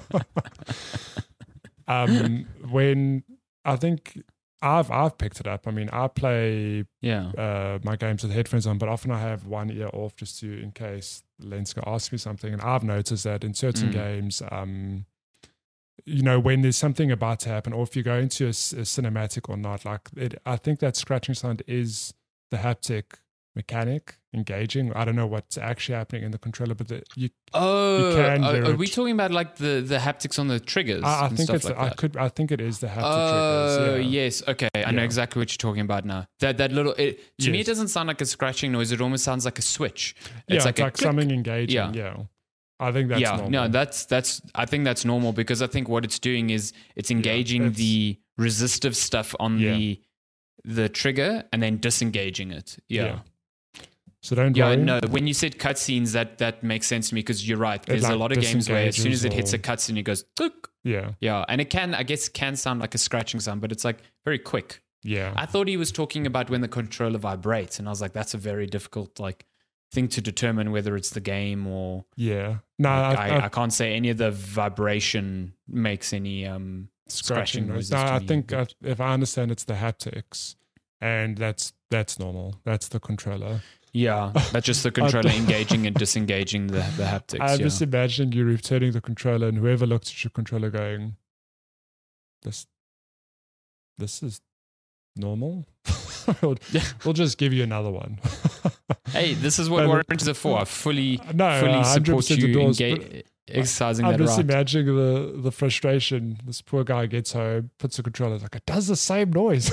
um, when I think I've I've picked it up. I mean, I play Yeah. uh, my games with headphones on, but often I have one ear off just to in case Lenska asks me something. And I've noticed that in certain Mm. games, um, you know, when there's something about to happen, or if you go into a, a cinematic or not, like it, I think that scratching sound is the haptic mechanic engaging. I don't know what's actually happening in the controller, but the, you Oh, You can are, hear are it. we talking about like the, the haptics on the triggers? I, I and think stuff it's like I that? could I think it is the haptic Oh, triggers. Yeah. yes. Okay. I know Yeah. exactly what you're talking about now. That that little, it, to me, it Yes. doesn't sound like a scratching noise. It almost sounds like a switch. Yeah, It's like, it's a like click. something engaging. Yeah. Yeah. I think that's yeah, normal. no, that's that's. I think that's normal because I think what it's doing is it's engaging it's- the resistive stuff on Yeah. the the trigger and then disengaging it. Yeah, Yeah. yeah. So don't worry. No, when you said cutscenes, that that makes sense to me because you're right. There's like a lot of games where as soon as it hits a disengages cutscene, it goes. Tuk. Yeah. Yeah, and it can, I guess, can sound like a scratching sound, but it's like very quick. Yeah. I thought he was talking about when the controller vibrates, and I was like, that's a very difficult like thing to determine whether it's the game or. yeah. No, Like, I, I, I, I can't say any of the vibration makes any um scratching scratching noise. noises No, to I me, think but- I, if I understand, it's the haptics, and that's that's normal. That's the controller. yeah, that's just the controller engaging and disengaging the the haptics. I yeah. just imagine you returning the controller, and whoever looks at your controller going, "This, this is normal." we'll, we'll just give you another one. Hey, this is what And- warranties are for. I fully No, fully one hundred support percent you endorse, enga- exercising I'm that just right. imagining the, the frustration. This poor guy gets home, puts the controller, like, it does the same noise.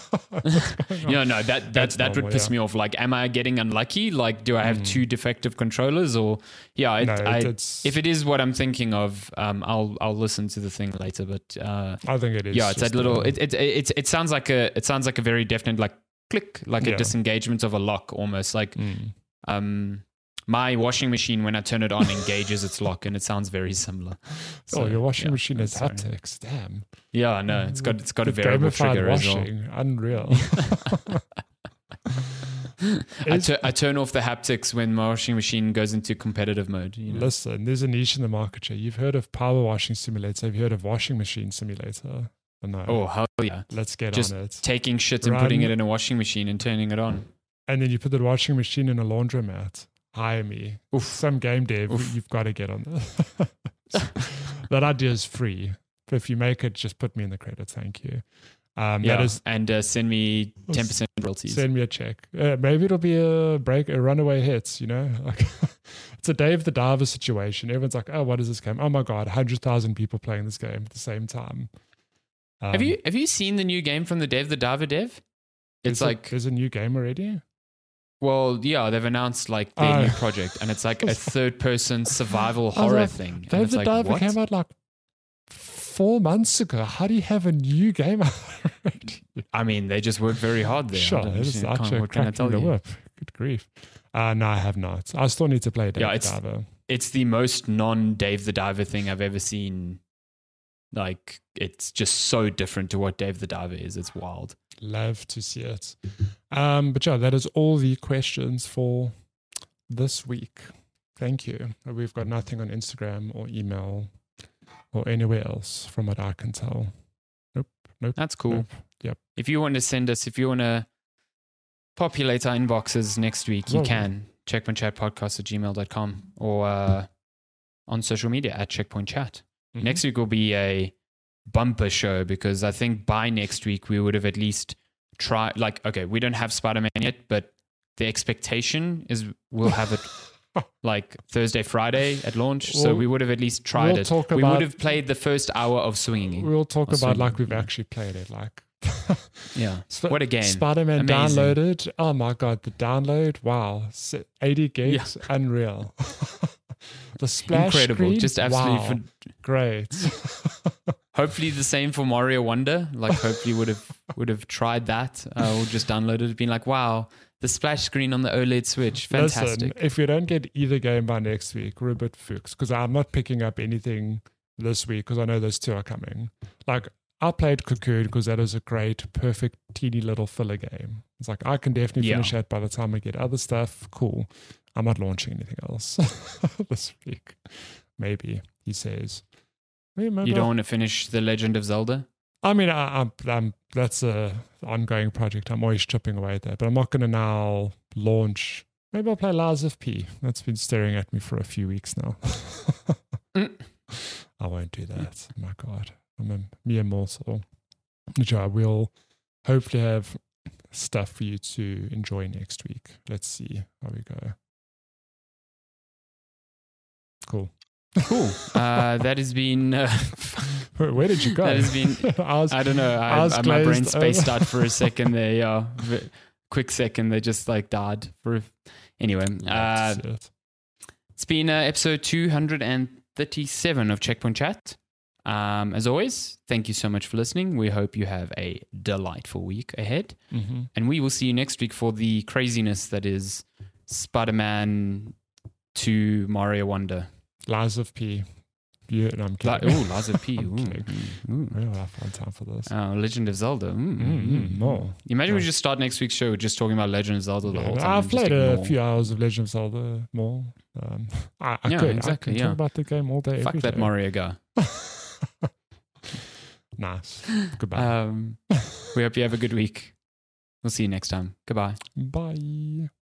No, no, that that That's that would normal, piss yeah. me off. Like, am I getting unlucky? Like, do I have Mm. two defective controllers? Or yeah, it, No, I, it's, if it is what I'm thinking of, um, I'll I'll listen to the thing later. But uh, I think it is. yeah, it's just that little. a- It, it it it sounds like a it sounds like a very definite like click, like Yeah. a disengagement of a lock almost. Like Mm. um, my washing machine when I turn it on engages its lock, and it sounds very similar. oh, So, your washing yeah, machine has sorry. haptics. Damn. Yeah, no, it's got it's got a The variable gamified trigger as well. washing. Unreal. I, Is- tu- I turn off the haptics when my washing machine goes into competitive mode. You know? Listen, there's a niche in the market here. You've heard of Power Washing Simulator. Have you heard of Washing Machine Simulator? Or no? Oh, hell yeah. Let's get just on it. Taking shit and putting Run- it in a washing machine and turning it on. And then you put the washing machine in a laundromat. Hire me. Oof. Some game dev, Oof. you've got to get on that. That idea is free. If you make it, just put me in the credits. Thank you. Um, Yeah, That is, and uh, send me ten percent royalties. send me a check. Uh, maybe it'll be a break, a runaway hits, you know? Like, it's a Dave the Diver situation. Everyone's like, oh, what is this game? Oh my God, one hundred thousand people playing this game at the same time. Um, have you have you seen the new game from the Dev the Diver dev? It's is it- like, there's a new game already? well, yeah, they've announced like their Oh. new project, and it's like a third person survival I was horror like, thing. And Dave it's the like, Diver what? came out like four months ago. How do you have a new game out already? I mean, they just work very hard there. I Sure, don't- it is I can't- actually what can I cracking tell the you? whip. Good grief. Uh, no, I have not. I still need to play Dave Yeah, the it's- Diver. It's the most non-Dave the Diver thing I've ever seen. Like, it's just so different to what Dave the Diver is. It's wild. Love to see it. Um, but yeah, that is all the questions for this week. Thank you. We've got nothing on Instagram or email or anywhere else from what I can tell. Nope. Nope. That's cool. Nope. Yep. If you want to send us, if you want to populate our inboxes next week, you Well, can. checkpoint chat podcast at gmail dot com or uh, on social media at checkpoint chat. Mhm. Next week will be a bumper show because I think by next week we would have at least tried, like, okay, we don't have Spider-Man yet, but the expectation is we'll have it like Thursday, Friday at launch. so We'll- we would have at least tried we'll it. talk We about- would have played the first hour of swinging. We'll talk Or about swinging, like we've yeah. actually played it. Like, Yeah. Sp- What a game. Spider-Man Amazing. downloaded. Oh my God, the download. Wow. S- eighty gigs. Unreal. The splash Incredible. screen, Just absolutely wow, phen- great. Hopefully the same for Mario Wonder. Like hopefully would have would have tried that uh, or just downloaded it, been like, wow, the splash screen on the OLED Switch, fantastic. Listen, if we don't get either game by next week, we're a bit fucks because I'm not picking up anything this week because I know those two are coming. Like, I played Cocoon because that is a great, perfect, teeny little filler game. It's like, I can definitely Yeah. finish that by the time I get other stuff. Cool. I'm not launching anything else this week. Maybe, he says. Maybe, maybe You don't I'll- want to finish The Legend of Zelda? I mean, I, I'm, I'm, that's a ongoing project. I'm always chipping away at that. But I'm not going to now launch. Maybe I'll play Lies of P. That's been staring at me for a few weeks now. Mm. I won't do that. My God. I'm a mere mortal. Which I will hopefully have stuff for you to enjoy next week. Let's see how we go. Cool. Cool. Uh, that has been. Uh, Where, where did you go? That has been. I was, I don't know. I, Eyes I, my brain glazed spaced over. out for a second there. Yeah, V- quick second. They just like died for. Anyway, Love uh, to see it. it's been uh, episode two hundred thirty-seven of Checkpoint Chat. Um, as always, thank you so much for listening. We hope you have a delightful week ahead, Mhm. and we will see you next week for the craziness that is Spider-Man to Mario Wonder. Lies of P. Yeah, no, I'm Li- kidding. Ooh, Lies of P. Ooh, kidding. ooh, ooh. We'll have fun time for this. Uh, Legend of Zelda. Mm, Mm, mm, more. Imagine we More. just start next week's show with just talking about Legend of Zelda the Yeah, whole time. I've and just played a ignore- few hours of Legend of Zelda more. Um, I, I Yeah, could. exactly, I can yeah. talk about the game all day. Fuck every that day. Mario guy. Nice. Goodbye. Um, we hope you have a good week. We'll see you next time. Goodbye. Bye.